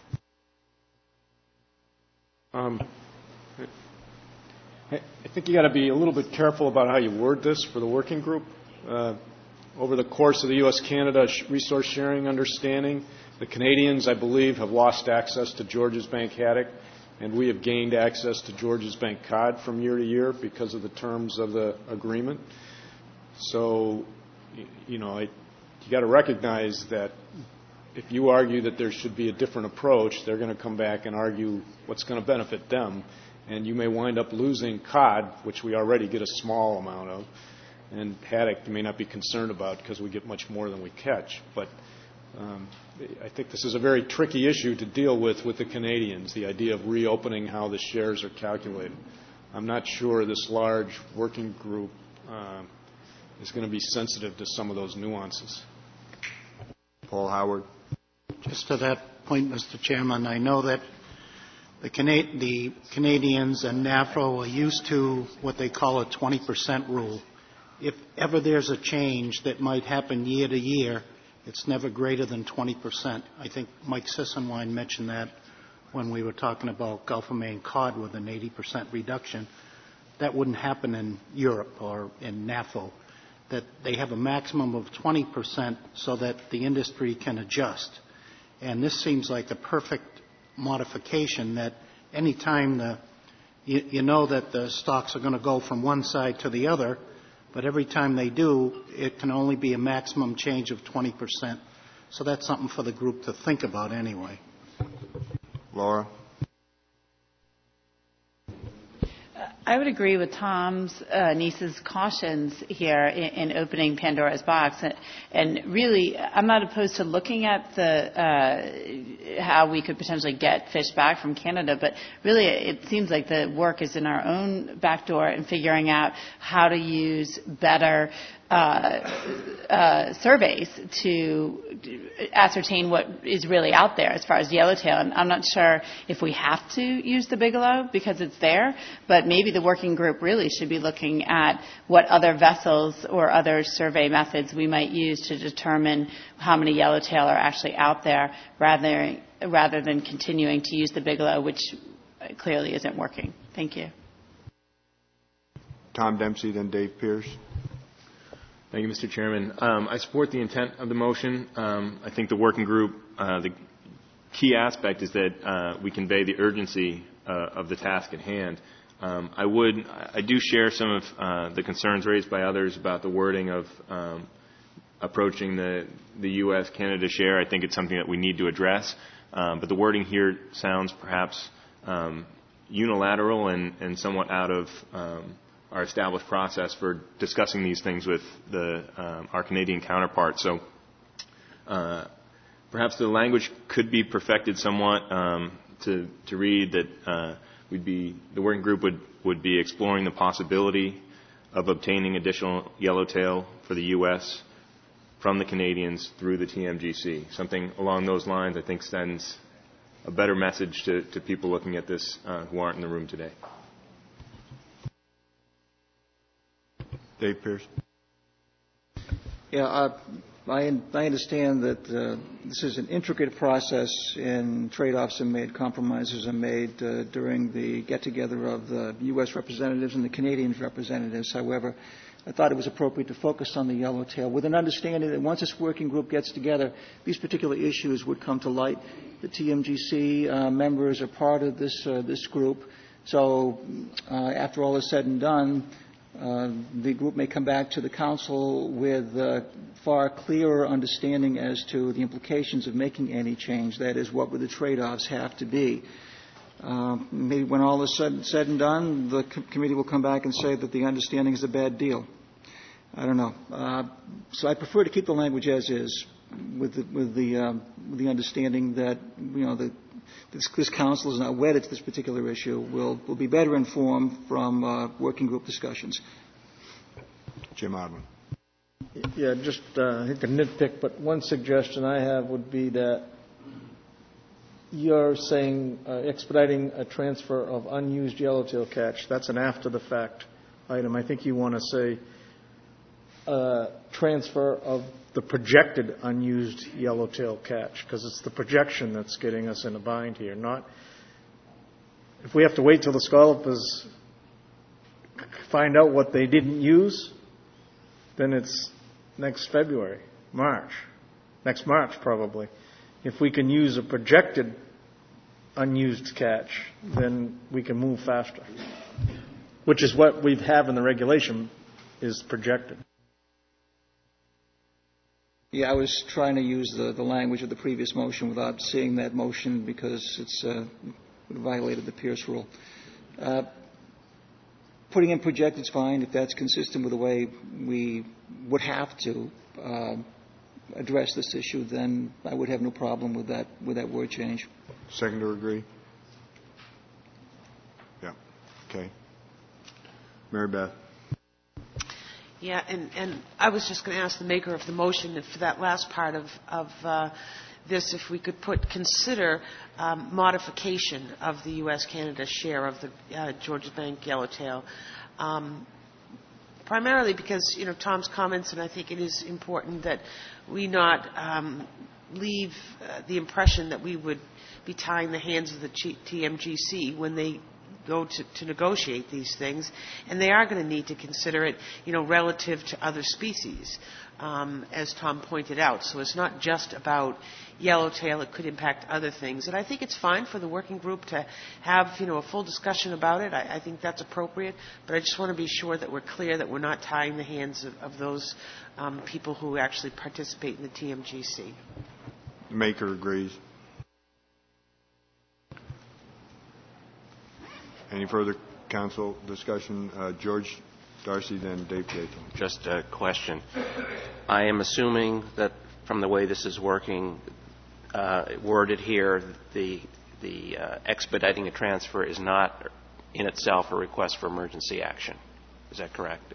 I think you got to be a little bit careful about how you word this for the working group. Over the course of the U.S.-Canada resource sharing understanding, the Canadians, I believe, have lost access to Georges Bank Haddock, and we have gained access to Georges Bank Cod from year to year because of the terms of the agreement. So, you got to recognize that if you argue that there should be a different approach, they're going to come back and argue what's going to benefit them, and you may wind up losing cod, which we already get a small amount of, and haddock you may not be concerned about because we get much more than we catch. But I think this is a very tricky issue to deal with the Canadians, the idea of reopening how the shares are calculated. I'm not sure this large working group is going to be sensitive to some of those nuances. Paul Howard. Just to that point, Mr. Chairman, I know that the Canadians and NAFRO are used to what they call a 20% rule. If ever there's a change that might happen year to year, it's never greater than 20%. I think Mike Sissenwine mentioned that when we were talking about Gulf of Maine cod with an 80% reduction. That wouldn't happen in Europe or in NAFO, that they have a maximum of 20% so that the industry can adjust. And this seems like the perfect modification that any time you know that the stocks are going to go from one side to the other, but every time they do, it can only be a maximum change of 20%. So that's something for the group to think about anyway. Laura? I would agree with Tom's Neese's cautions here in opening Pandora's box, and really, I'm not opposed to looking at how we could potentially get fish back from Canada, but really, it seems like the work is in our own back door and figuring out how to use better surveys to ascertain what is really out there as far as yellowtail. And I'm not sure if we have to use the Bigelow because it's there, but maybe the working group really should be looking at what other vessels or other survey methods we might use to determine how many yellowtail are actually out there rather than continuing to use the Bigelow, which clearly isn't working. Thank you. Tom Dempsey, then Dave Pierce. Thank you, Mr. Chairman. I support the intent of the motion. I think the working group, the key aspect is that we convey the urgency of the task at hand. I do share some of the concerns raised by others about the wording of approaching the U.S.-Canada share. I think it's something that we need to address. But the wording here sounds perhaps unilateral and somewhat out of our established process for discussing these things with our Canadian counterparts. So perhaps the language could be perfected somewhat to read that the working group would be exploring the possibility of obtaining additional yellowtail for the U.S. from the Canadians through the TMGC. Something along those lines I think sends a better message to people looking at this who aren't in the room today. Dave Pierce. Yeah, I understand that this is an intricate process and trade-offs are made, compromises are made during the get-together of the U.S. representatives and the Canadian representatives. However, I thought it was appropriate to focus on the yellowtail with an understanding that once this working group gets together, these particular issues would come to light. The TMGC members are part of this group. So after all is said and done, the group may come back to the Council with far clearer understanding as to the implications of making any change. That is, what would the trade-offs have to be? Maybe when all is said and done, the committee will come back and say that the understanding is a bad deal. I don't know. So I prefer to keep the language as is, with the understanding that this Council is not wedded to this particular issue. Will be better informed from working group discussions. Jim Odwin. Yeah, just I hate to nitpick, but one suggestion I have would be that you're saying expediting a transfer of unused yellowtail catch. That's an after-the-fact item. I think you want to say transfer of the projected unused yellowtail catch, because it's the projection that's getting us in a bind here. Not if we have to wait till the scallopers find out what they didn't use, then it's next March probably. If we can use a projected unused catch, then we can move faster, which is what we have in the regulation, is projected. Yeah, I was trying to use the language of the previous motion without seeing that motion because it's violated the Pierce rule. Putting in projected is fine if that's consistent with the way we would have to address this issue. Then I would have no problem with that word change. Seconder agree? Yeah. Okay. Mary Beth. Yeah, and I was just going to ask the maker of the motion if for that last part of this, if we could consider modification of the U.S.-Canada share of the Georges Bank yellowtail, primarily because, Tom's comments, and I think it is important that we not leave the impression that we would be tying the hands of the TMGC when they go to negotiate these things, and they are going to need to consider it, relative to other species, as Tom pointed out. So it's not just about yellowtail; it could impact other things. And I think it's fine for the working group to have, a full discussion about it. I think that's appropriate. But I just want to be sure that we're clear that we're not tying the hands of those people who actually participate in the TMGC. The maker agrees. Any further council discussion? George Darcy, then Dave Cato. Just a question. I am assuming that from the way this is working, worded here, the expediting a transfer is not in itself a request for emergency action. Is that correct?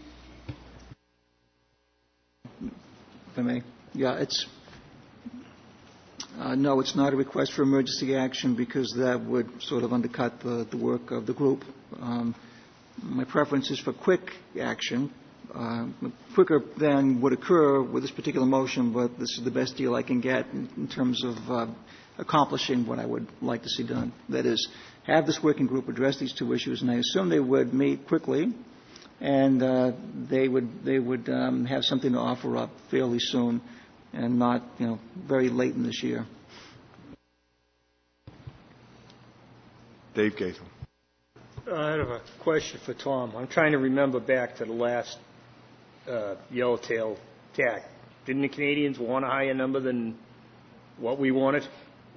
If I may. Yeah, it's... no, it's not a request for emergency action because that would sort of undercut the work of the group. My preference is for quick action. Quicker than would occur with this particular motion, but this is the best deal I can get in terms of accomplishing what I would like to see done. That is, have this working group address these two issues, and I assume they would meet quickly, and they would have something to offer up fairly soon, and not, very late in this year. Dave Cato. I have a question for Tom. I'm trying to remember back to the last yellowtail TAC. Didn't the Canadians want a higher number than what we wanted?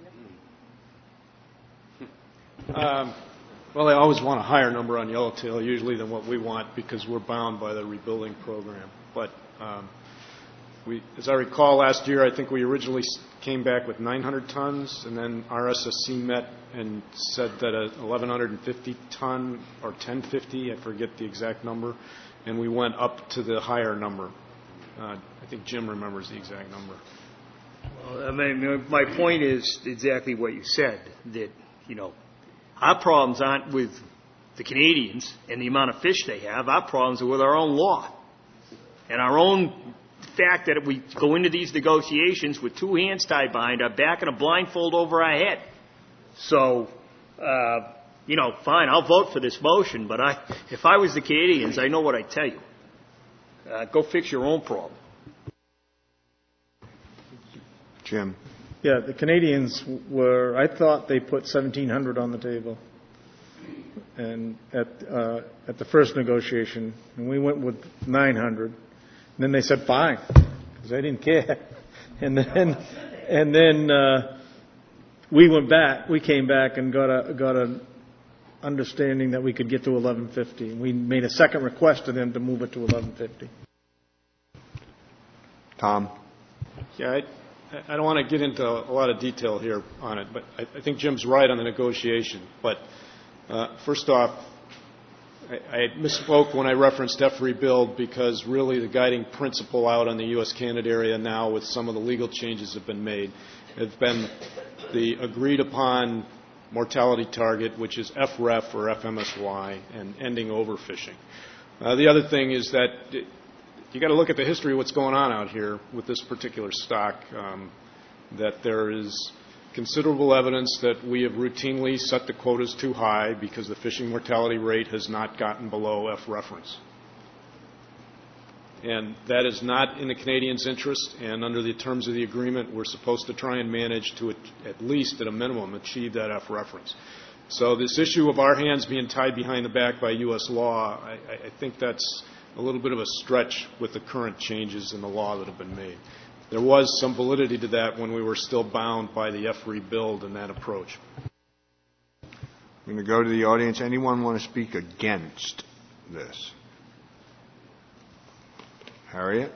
Well, they always want a higher number on yellowtail, usually, than what we want because we're bound by the rebuilding program. But as I recall, last year, I think we originally came back with 900 tons, and then RSSC met and said that a 1,150 ton or 1,050, I forget the exact number, and we went up to the higher number. I think Jim remembers the exact number. Well, I mean, my point is exactly what you said, that, our problems aren't with the Canadians and the amount of fish they have. Our problems are with our own law and our own fact that we go into these negotiations with two hands tied behind our back and a blindfold over our head. So, fine, I'll vote for this motion, but if I was the Canadians, I know what I'd tell you. Go fix your own problem. Jim. Yeah, the Canadians I thought they put 1,700 on the table. And at the first negotiation, and we went with 900. And then they said fine, because they didn't care. And then we came back and got a understanding that we could get to 1150. And we made a second request to them to move it to 1150. Tom. Yeah, I don't want to get into a lot of detail here on it, but I think Jim's right on the negotiation. But first off, I misspoke when I referenced F-rebuild because really the guiding principle out on the U.S.-Canada area now with some of the legal changes that have been made have been the agreed-upon mortality target, which is FREF or FMSY, and ending overfishing. The other thing is that you got to look at the history of what's going on out here with this particular stock, that there is considerable evidence that we have routinely set the quotas too high because the fishing mortality rate has not gotten below F reference. And that is not in the Canadians' interest, and under the terms of the agreement, we're supposed to try and manage to, at least at a minimum, achieve that F reference. So this issue of our hands being tied behind the back by U.S. law, I think that's a little bit of a stretch with the current changes in the law that have been made. There was some validity to that when we were still bound by the F-rebuild and that approach. I'm going to go to the audience. Anyone want to speak against this? Harriet?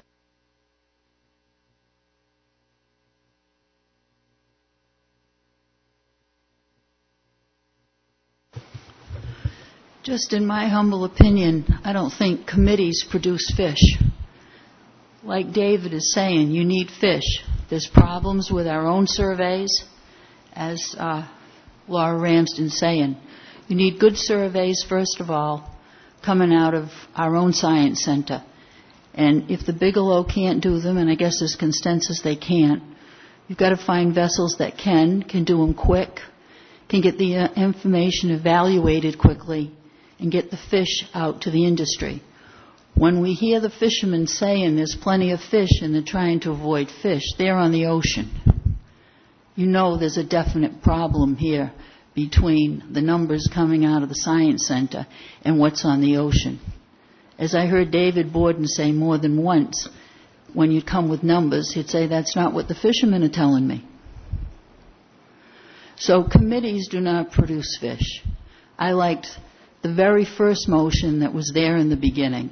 Just in my humble opinion, I don't think committees produce fish. Like David is saying, you need fish. There's problems with our own surveys, as Laura Ramsden's saying. You need good surveys, first of all, coming out of our own science center. And if the Bigelow can't do them, and I guess there's consensus they can't, you've got to find vessels that can do them quick, can get the information evaluated quickly, and get the fish out to the industry. When we hear the fishermen saying there's plenty of fish and they're trying to avoid fish, they're on the ocean. You know there's a definite problem here between the numbers coming out of the science center and what's on the ocean. As I heard David Borden say more than once, when you'd come with numbers, he'd say, that's not what the fishermen are telling me. So committees do not produce fish. I liked the very first motion that was there in the beginning.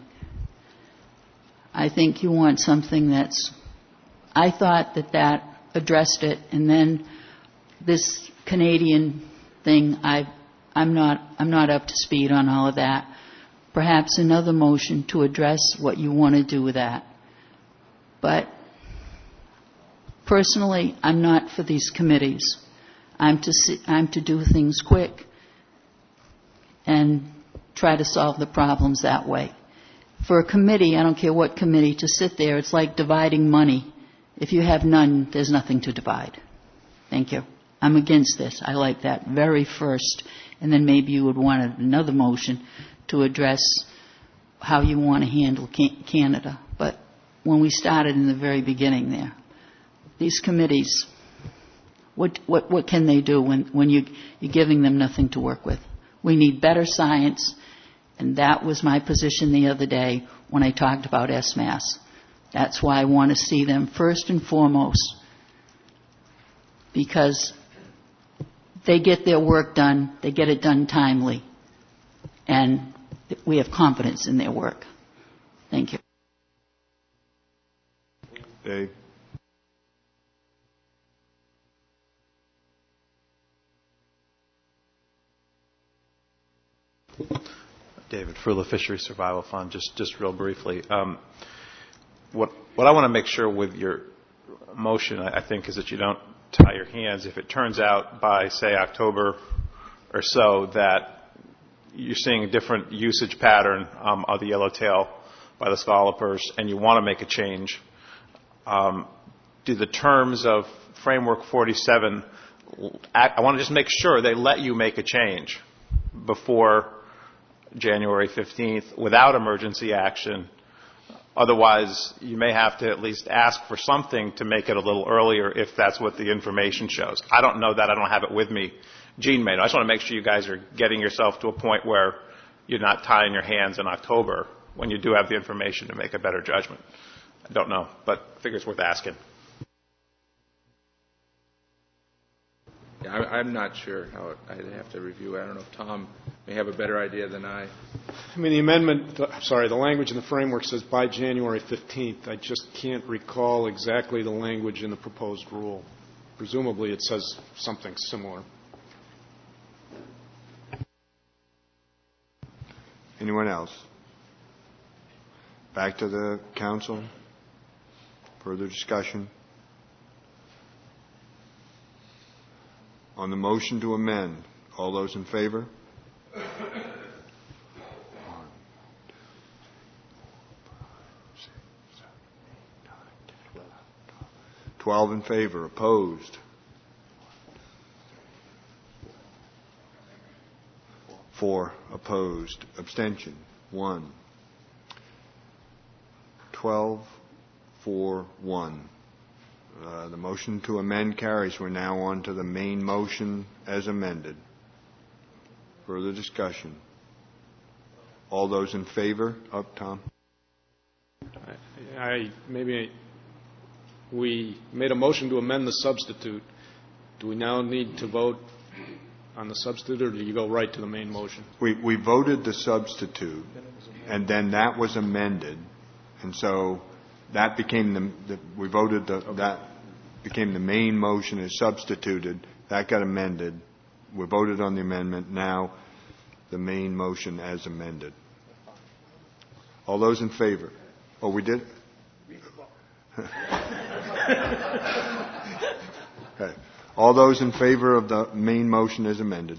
I think you want something I thought that addressed it, and then this Canadian thing, I'm not up to speed on all of that. Perhaps another motion to address what you want to do with that. But personally, I'm not for these committees. I'm to do things quick and try to solve the problems that way. For a committee, I don't care what committee, to sit there, it's like dividing money. If you have none, there's nothing to divide. Thank you. I'm against this. I like that very first. And then maybe you would want another motion to address how you want to handle Canada. But when we started in the very beginning there, these committees, what can they do when you're giving them nothing to work with? We need better science. And that was my position the other day when I talked about SMAS. That's why I want to see them first and foremost, because they get their work done, they get it done timely, and we have confidence in their work. Thank you. Dave? David Frula, Fishery Survival Fund. Just real briefly, what I want to make sure with your motion, I think, is that you don't tie your hands. If it turns out by, say, October or so that you're seeing a different usage pattern of the yellowtail by the scallopers, and you want to make a change, do the terms of Framework 47? I want to just make sure they let you make a change before January 15th without emergency action. Otherwise, you may have to at least ask for something to make it a little earlier if that's what the information shows. I don't know that. I don't have it with me. Gene may know. I just want to make sure you guys are getting yourself to a point where you're not tying your hands in October when you do have the information to make a better judgment. I don't know, but I figure it's worth asking. Yeah, I'm not sure how I'd have to review it. I don't know if Tom may have a better idea than I. I mean, the language in the framework says by January 15th. I just can't recall exactly the language in the proposed rule. Presumably it says something similar. Anyone else? Back to the council. Further discussion? On the motion to amend, all those in favor? 12 in favor. Opposed? 4 opposed. Abstention? 1. 12, 4, 1. The motion to amend carries. We're now on to the main motion as amended. Further discussion? All those in favor? Up, Tom. We made a motion to amend the substitute. Do we now need to vote on the substitute, or do you go right to the main motion? We voted the substitute, and then that was amended, and so that became that became the main motion as substituted. That got amended. We voted on the amendment. Now the main motion as amended. All those in favor? Oh, we did? Okay. All those in favor of the main motion as amended?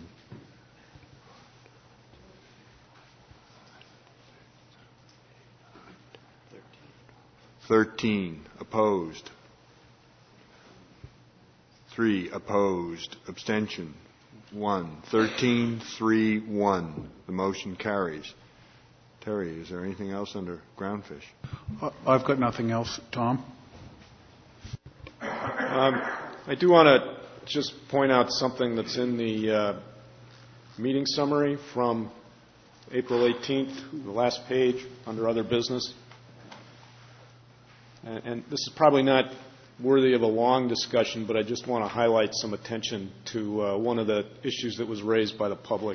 Thirteen opposed. 3 opposed. Abstention? 1. 13, 3, 1. The motion carries. Terry, is there anything else under groundfish? I've got nothing else. Tom? I do want to just point out something that's in the meeting summary from April 18th, the last page under other business. And this is probably not worthy of a long discussion, but I just want to highlight some attention to one of the issues that was raised by the public.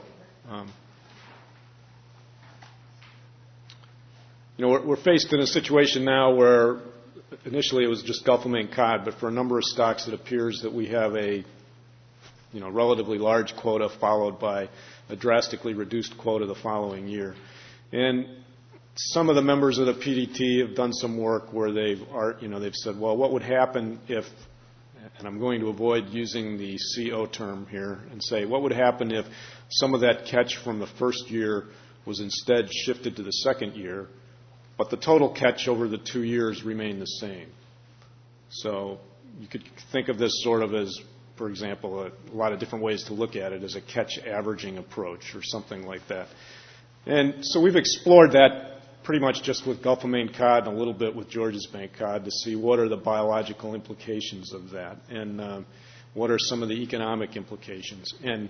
We're faced in a situation now where initially it was just Gulf of Maine cod, but for a number of stocks it appears that we have a relatively large quota followed by a drastically reduced quota the following year. And some of the members of the PDT have done some work where they've said, well, what would happen if, and I'm going to avoid using the CO term here, and say, what would happen if some of that catch from the first year was instead shifted to the second year, but the total catch over the 2 years remained the same? So you could think of this sort of as, for example, a lot of different ways to look at it, as a catch averaging approach or something like that. And so we've explored that pretty much just with Gulf of Maine cod and a little bit with Georges Bank cod to see what are the biological implications of that and what are some of the economic implications. And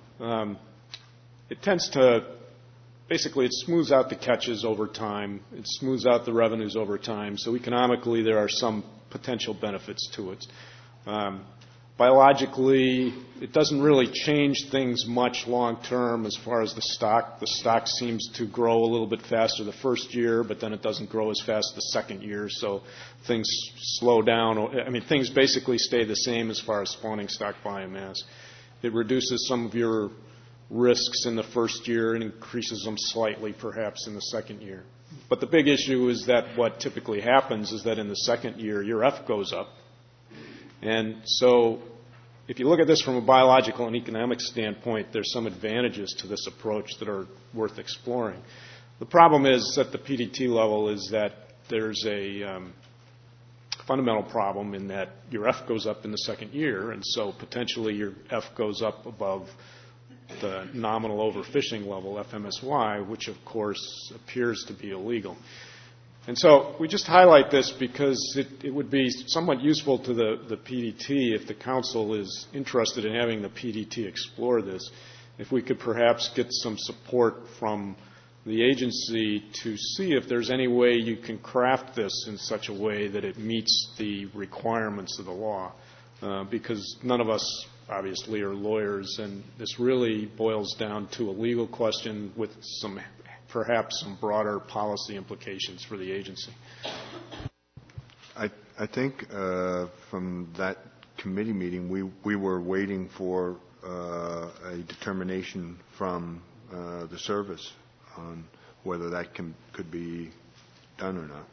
it tends to, basically it smooths out the catches over time. It smooths out the revenues over time. So economically there are some potential benefits to it. Biologically, it doesn't really change things much long term as far as the stock. The stock seems to grow a little bit faster the first year, but then it doesn't grow as fast the second year, so things slow down. I mean, things basically stay the same as far as spawning stock biomass. It reduces some of your risks in the first year and increases them slightly perhaps in the second year. But the big issue is that what typically happens is that in the second year, your F goes up. And so if you look at this from a biological and economic standpoint, there's some advantages to this approach that are worth exploring. The problem is at the PDT level is that there's a fundamental problem in that your F goes up in the second year, and so potentially your F goes up above the nominal overfishing level, FMSY, which of course appears to be illegal. And so we just highlight this because it would be somewhat useful to the PDT if the council is interested in having the PDT explore this, if we could perhaps get some support from the agency to see if there's any way you can craft this in such a way that it meets the requirements of the law. Because none of us obviously are lawyers, and this really boils down to a legal question with perhaps some broader policy implications for the agency. I think from that committee meeting, we were waiting for a determination from the service on whether that could be done or not.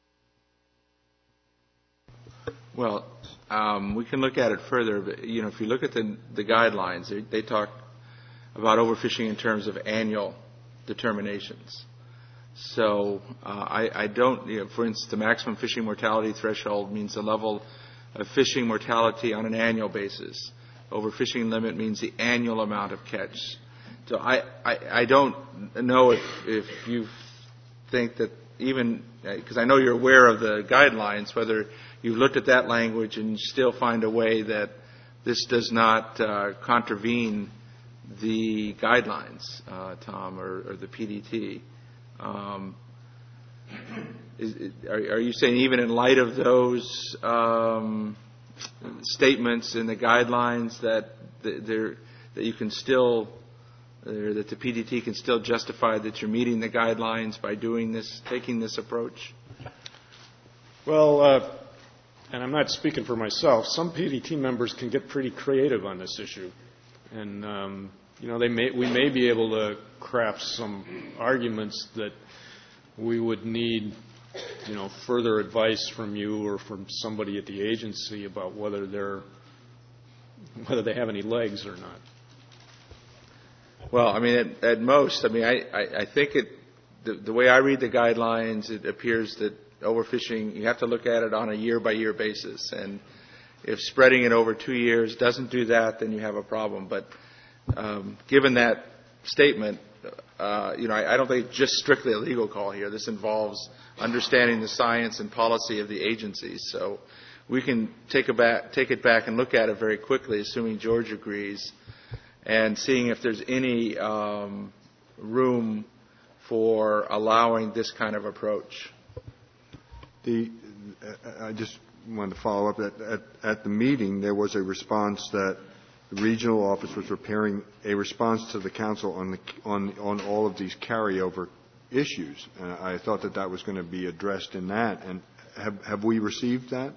Well, we can look at it further, but if you look at the guidelines, they talk about overfishing in terms of annual determinations. So I don't, for instance, the maximum fishing mortality threshold means the level of fishing mortality on an annual basis. Overfishing limit means the annual amount of catch. So I don't know if you think that even, because I know you're aware of the guidelines, whether you've looked at that language and still find a way that this does not contravene the guidelines, Tom, or the PDT. Are you saying even in light of those statements in the guidelines that you can still, that the PDT can still justify that you're meeting the guidelines by doing this, taking this approach? Well, and I'm not speaking for myself, some PDT members can get pretty creative on this issue. And, we may be able to craft some arguments that we would need, further advice from you or from somebody at the agency about whether they have any legs or not. Well, at most, I think the way I read the guidelines, it appears that overfishing, you have to look at it on a year-by-year basis. And if spreading it over 2 years doesn't do that, then you have a problem. But given that statement, I don't think it's just strictly a legal call here. This involves understanding the science and policy of the agencies. So we can take it back and look at it very quickly, assuming George agrees, and seeing if there's any room for allowing this kind of approach. I just wanted to follow up. At the meeting, there was a response that the regional office was preparing a response to the council on all of these carryover issues. And I thought that was going to be addressed in that. And have we received that?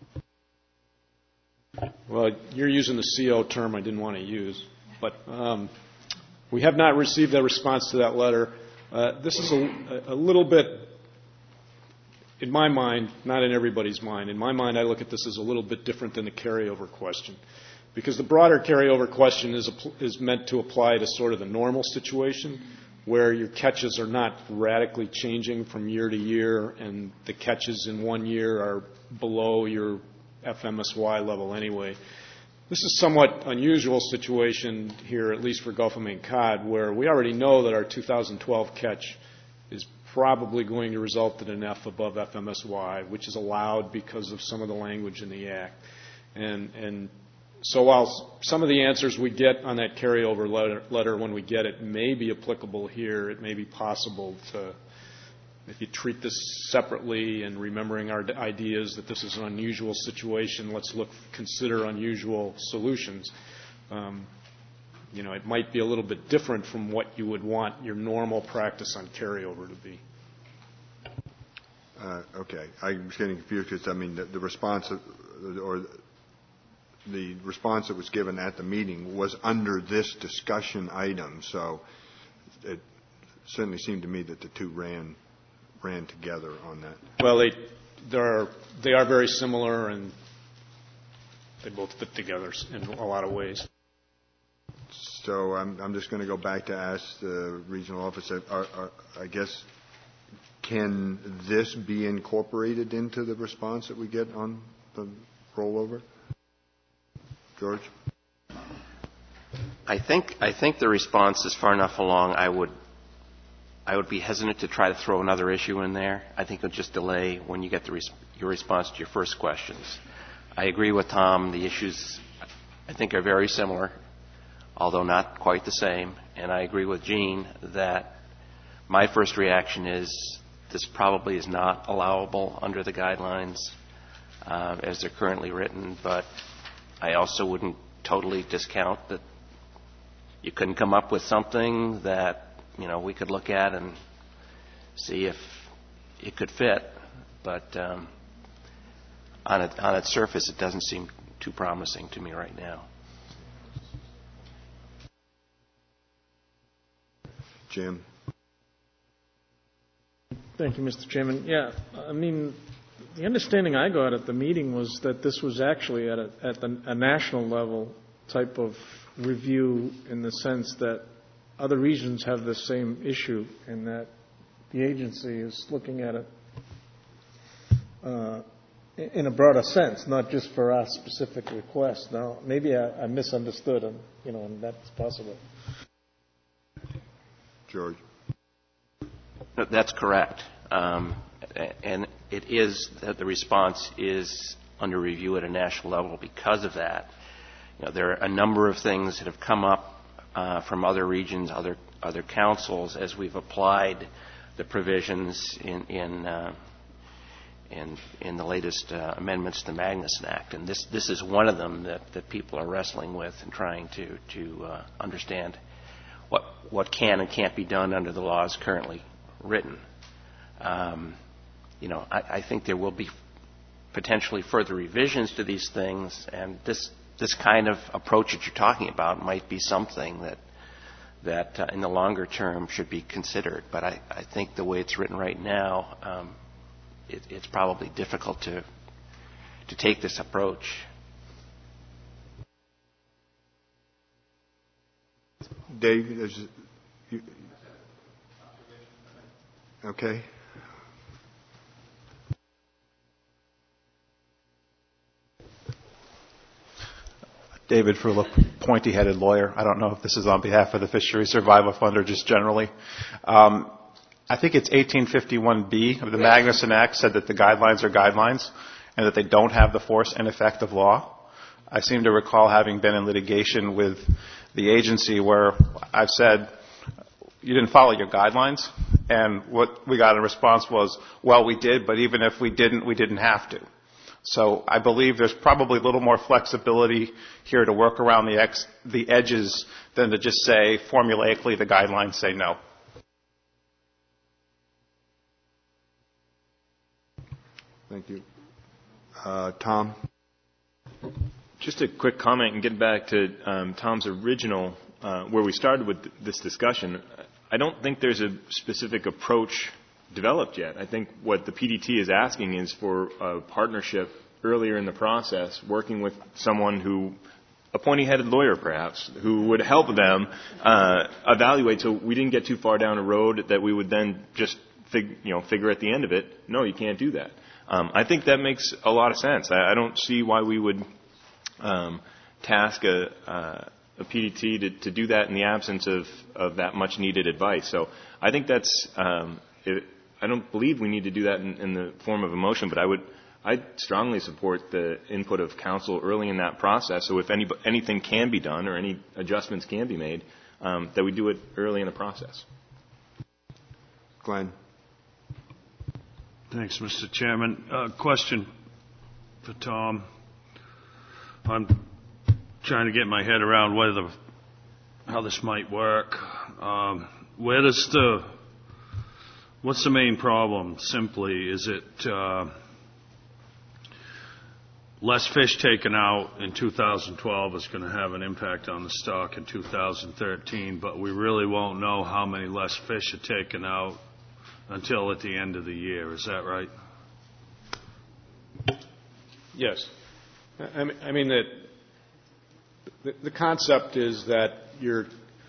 Well, you're using the CO term I didn't want to use. But we have not received a response to that letter. This is a little bit, in my mind, not in everybody's mind. In my mind, I look at this as a little bit different than the carryover question. Because the broader carryover question is meant to apply to sort of the normal situation where your catches are not radically changing from year to year and the catches in 1 year are below your FMSY level anyway. This is a somewhat unusual situation here, at least for Gulf of Maine cod, where we already know that our 2012 catch is probably going to result in an F above FMSY, which is allowed because of some of the language in the Act. And so while some of the answers we get on that carryover letter when we get it may be applicable here, it may be possible to, if you treat this separately and remembering our ideas that this is an unusual situation, let's consider unusual solutions. It might be a little bit different from what you would want your normal practice on carryover to be. Okay. I was getting confused because, the response or the response that was given at the meeting was under this discussion item. So it certainly seemed to me that the two ran together on that. Well, they are very similar, and they both fit together in a lot of ways. So I'm just going to go back to ask the regional office. I guess, can this be incorporated into the response that we get on the rollover? George? I think the response is far enough along. I would be hesitant to try to throw another issue in there. I think it'll just delay when you get your response to your first questions. I agree with Tom. The issues, I think, are very similar, although not quite the same. And I agree with Gene that my first reaction is this probably is not allowable under the guidelines as they're currently written, but I also wouldn't totally discount that you couldn't come up with something that we could look at and see if it could fit, but on its surface, it doesn't seem too promising to me right now. Jim? Thank you, Mr. Chairman. Yeah, I mean, the understanding I got at the meeting was that this was actually at a national level type of review, in the sense that other regions have the same issue, and that the agency is looking at it in a broader sense, not just for our specific request. Now, maybe I misunderstood, and that's possible. George. That's correct. And it is that the response is under review at a national level because of that. There are a number of things that have come up from other regions, other councils, as we've applied the provisions in the latest amendments to the Magnuson Act. And this is one of them that people are wrestling with and trying to understand what can and can't be done under the laws currently written. I think there will be potentially further revisions to these things, and this kind of approach that you're talking about might be something that in the longer term should be considered. But I think the way it's written right now, it's probably difficult to take this approach. Dave, okay. David Frula, pointy-headed lawyer. I don't know if this is on behalf of the Fisheries Survival Fund or just generally. I think it's 1851B of the Magnuson Act said that the guidelines are guidelines and that they don't have the force and effect of law. I seem to recall having been in litigation with the agency where I've said, you didn't follow your guidelines, and what we got in response was, well, we did, but even if we didn't have to. So I believe there's probably a little more flexibility here to work around the edges than to just say formulaically the guidelines say no. Thank you. Tom? Just a quick comment and get back to Tom's original, where we started with this discussion. I don't think there's a specific approach developed yet. I think what the PDT is asking is for a partnership earlier in the process, working with someone who, a pointy-headed lawyer perhaps, who would help them evaluate so we didn't get too far down a road that we would then just figure at the end of it, no, you can't do that. I think that makes a lot of sense. I don't see why we would task a PDT to do that in the absence of that much needed advice. So I think that's, I don't believe we need to do that in the form of a motion, but I'd strongly support the input of council early in that process. So if anything can be done or any adjustments can be made, that we do it early in the process. Glenn. Thanks, Mr. Chairman. Question for Tom. I'm trying to get my head around how this might work. What's the main problem? Simply, is it less fish taken out in 2012 is going to have an impact on the stock in 2013, but we really won't know how many less fish are taken out until at the end of the year. Is that right? Yes. I mean that the concept is that you're,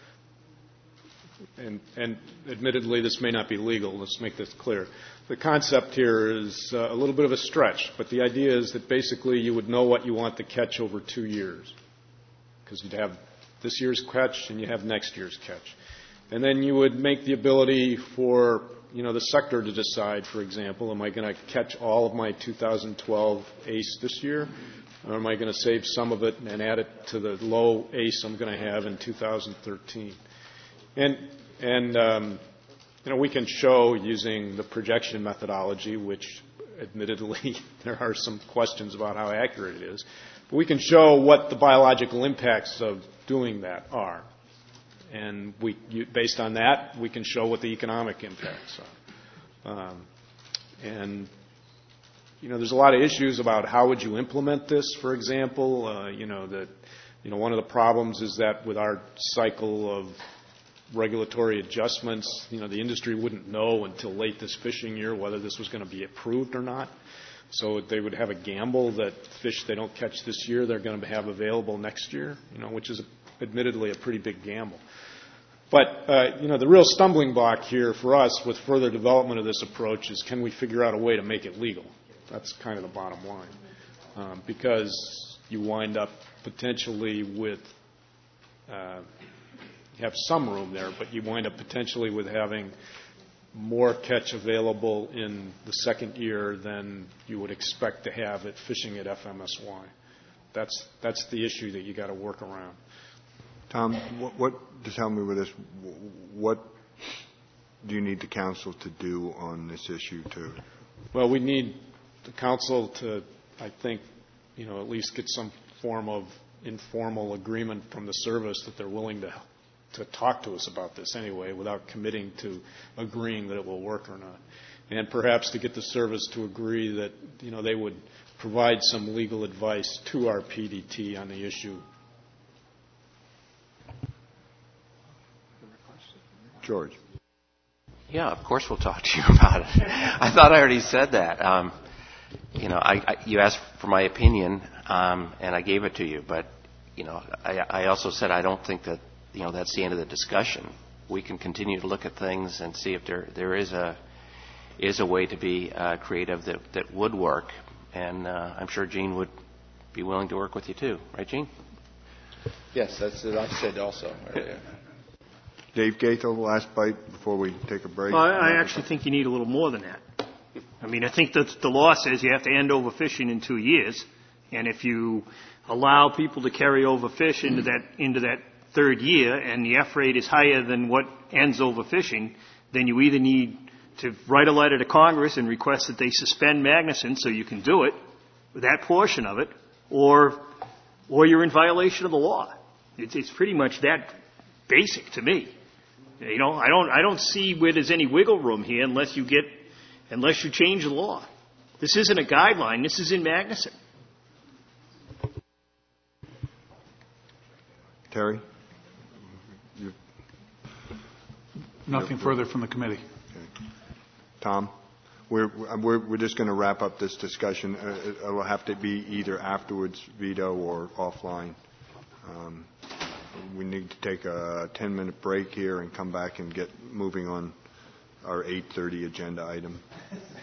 and admittedly this may not be legal, let's make this clear. The concept here is a little bit of a stretch, but the idea is that basically you would know what you want to catch over 2 years, because you'd have this year's catch and you have next year's catch. And then you would make the ability for the sector to decide, for example, am I going to catch all of my 2012 ACE this year, or am I going to save some of it and add it to the low ACE I'm going to have in 2013? And we can show using the projection methodology, which admittedly there are some questions about how accurate it is, but we can show what the biological impacts of doing that are. And based on that, we can show what the economic impacts are. There's a lot of issues about how would you implement this, for example. One of the problems is that with our cycle of regulatory adjustments. The industry wouldn't know until late this fishing year whether this was going to be approved or not. So they would have a gamble that fish they don't catch this year, they're going to have available next year, which is admittedly a pretty big gamble. But, the real stumbling block here for us with further development of this approach is, can we figure out a way to make it legal? That's kind of the bottom line. Because you wind up potentially with, you have some room there, but you wind up potentially with having more catch available in the second year than you would expect to have at fishing at FMSY. That's the issue that you got to work around. Tom, just help me with this. What do you need the council to do on this issue too? Well, we need the council to, I think, at least get some form of informal agreement from the service that they're willing to talk to us about this anyway, without committing to agreeing that it will work or not. And perhaps to get the service to agree that, they would provide some legal advice to our PDT on the issue. George. Yeah, of course we'll talk to you about it. I thought I already said that. You asked for my opinion, and I gave it to you. But, I also said I don't think that, that's the end of the discussion. We can continue to look at things and see if there is a way to be creative that would work. And I'm sure Gene would be willing to work with you too. Right, Gene? Yes, that's what I said also earlier. Dave Gaethel, last bite before we take a break. I actually think you need a little more than that. I mean, I think that the law says you have to end overfishing in 2 years, and if you allow people to carry over fish into that third year, and the F rate is higher than what ends overfishing, then you either need to write a letter to Congress and request that they suspend Magnuson so you can do it, that portion of it, or you're in violation of the law. It's pretty much that basic to me. I don't see where there's any wiggle room here unless you change the law. This isn't a guideline. This is in Magnuson. Terry? Nothing further from the committee. Okay. Tom? We're just going to wrap up this discussion. It'll have to be either afterwards, Vito, or offline. We need to take a 10-minute break here and come back and get moving on our 8:30 agenda item.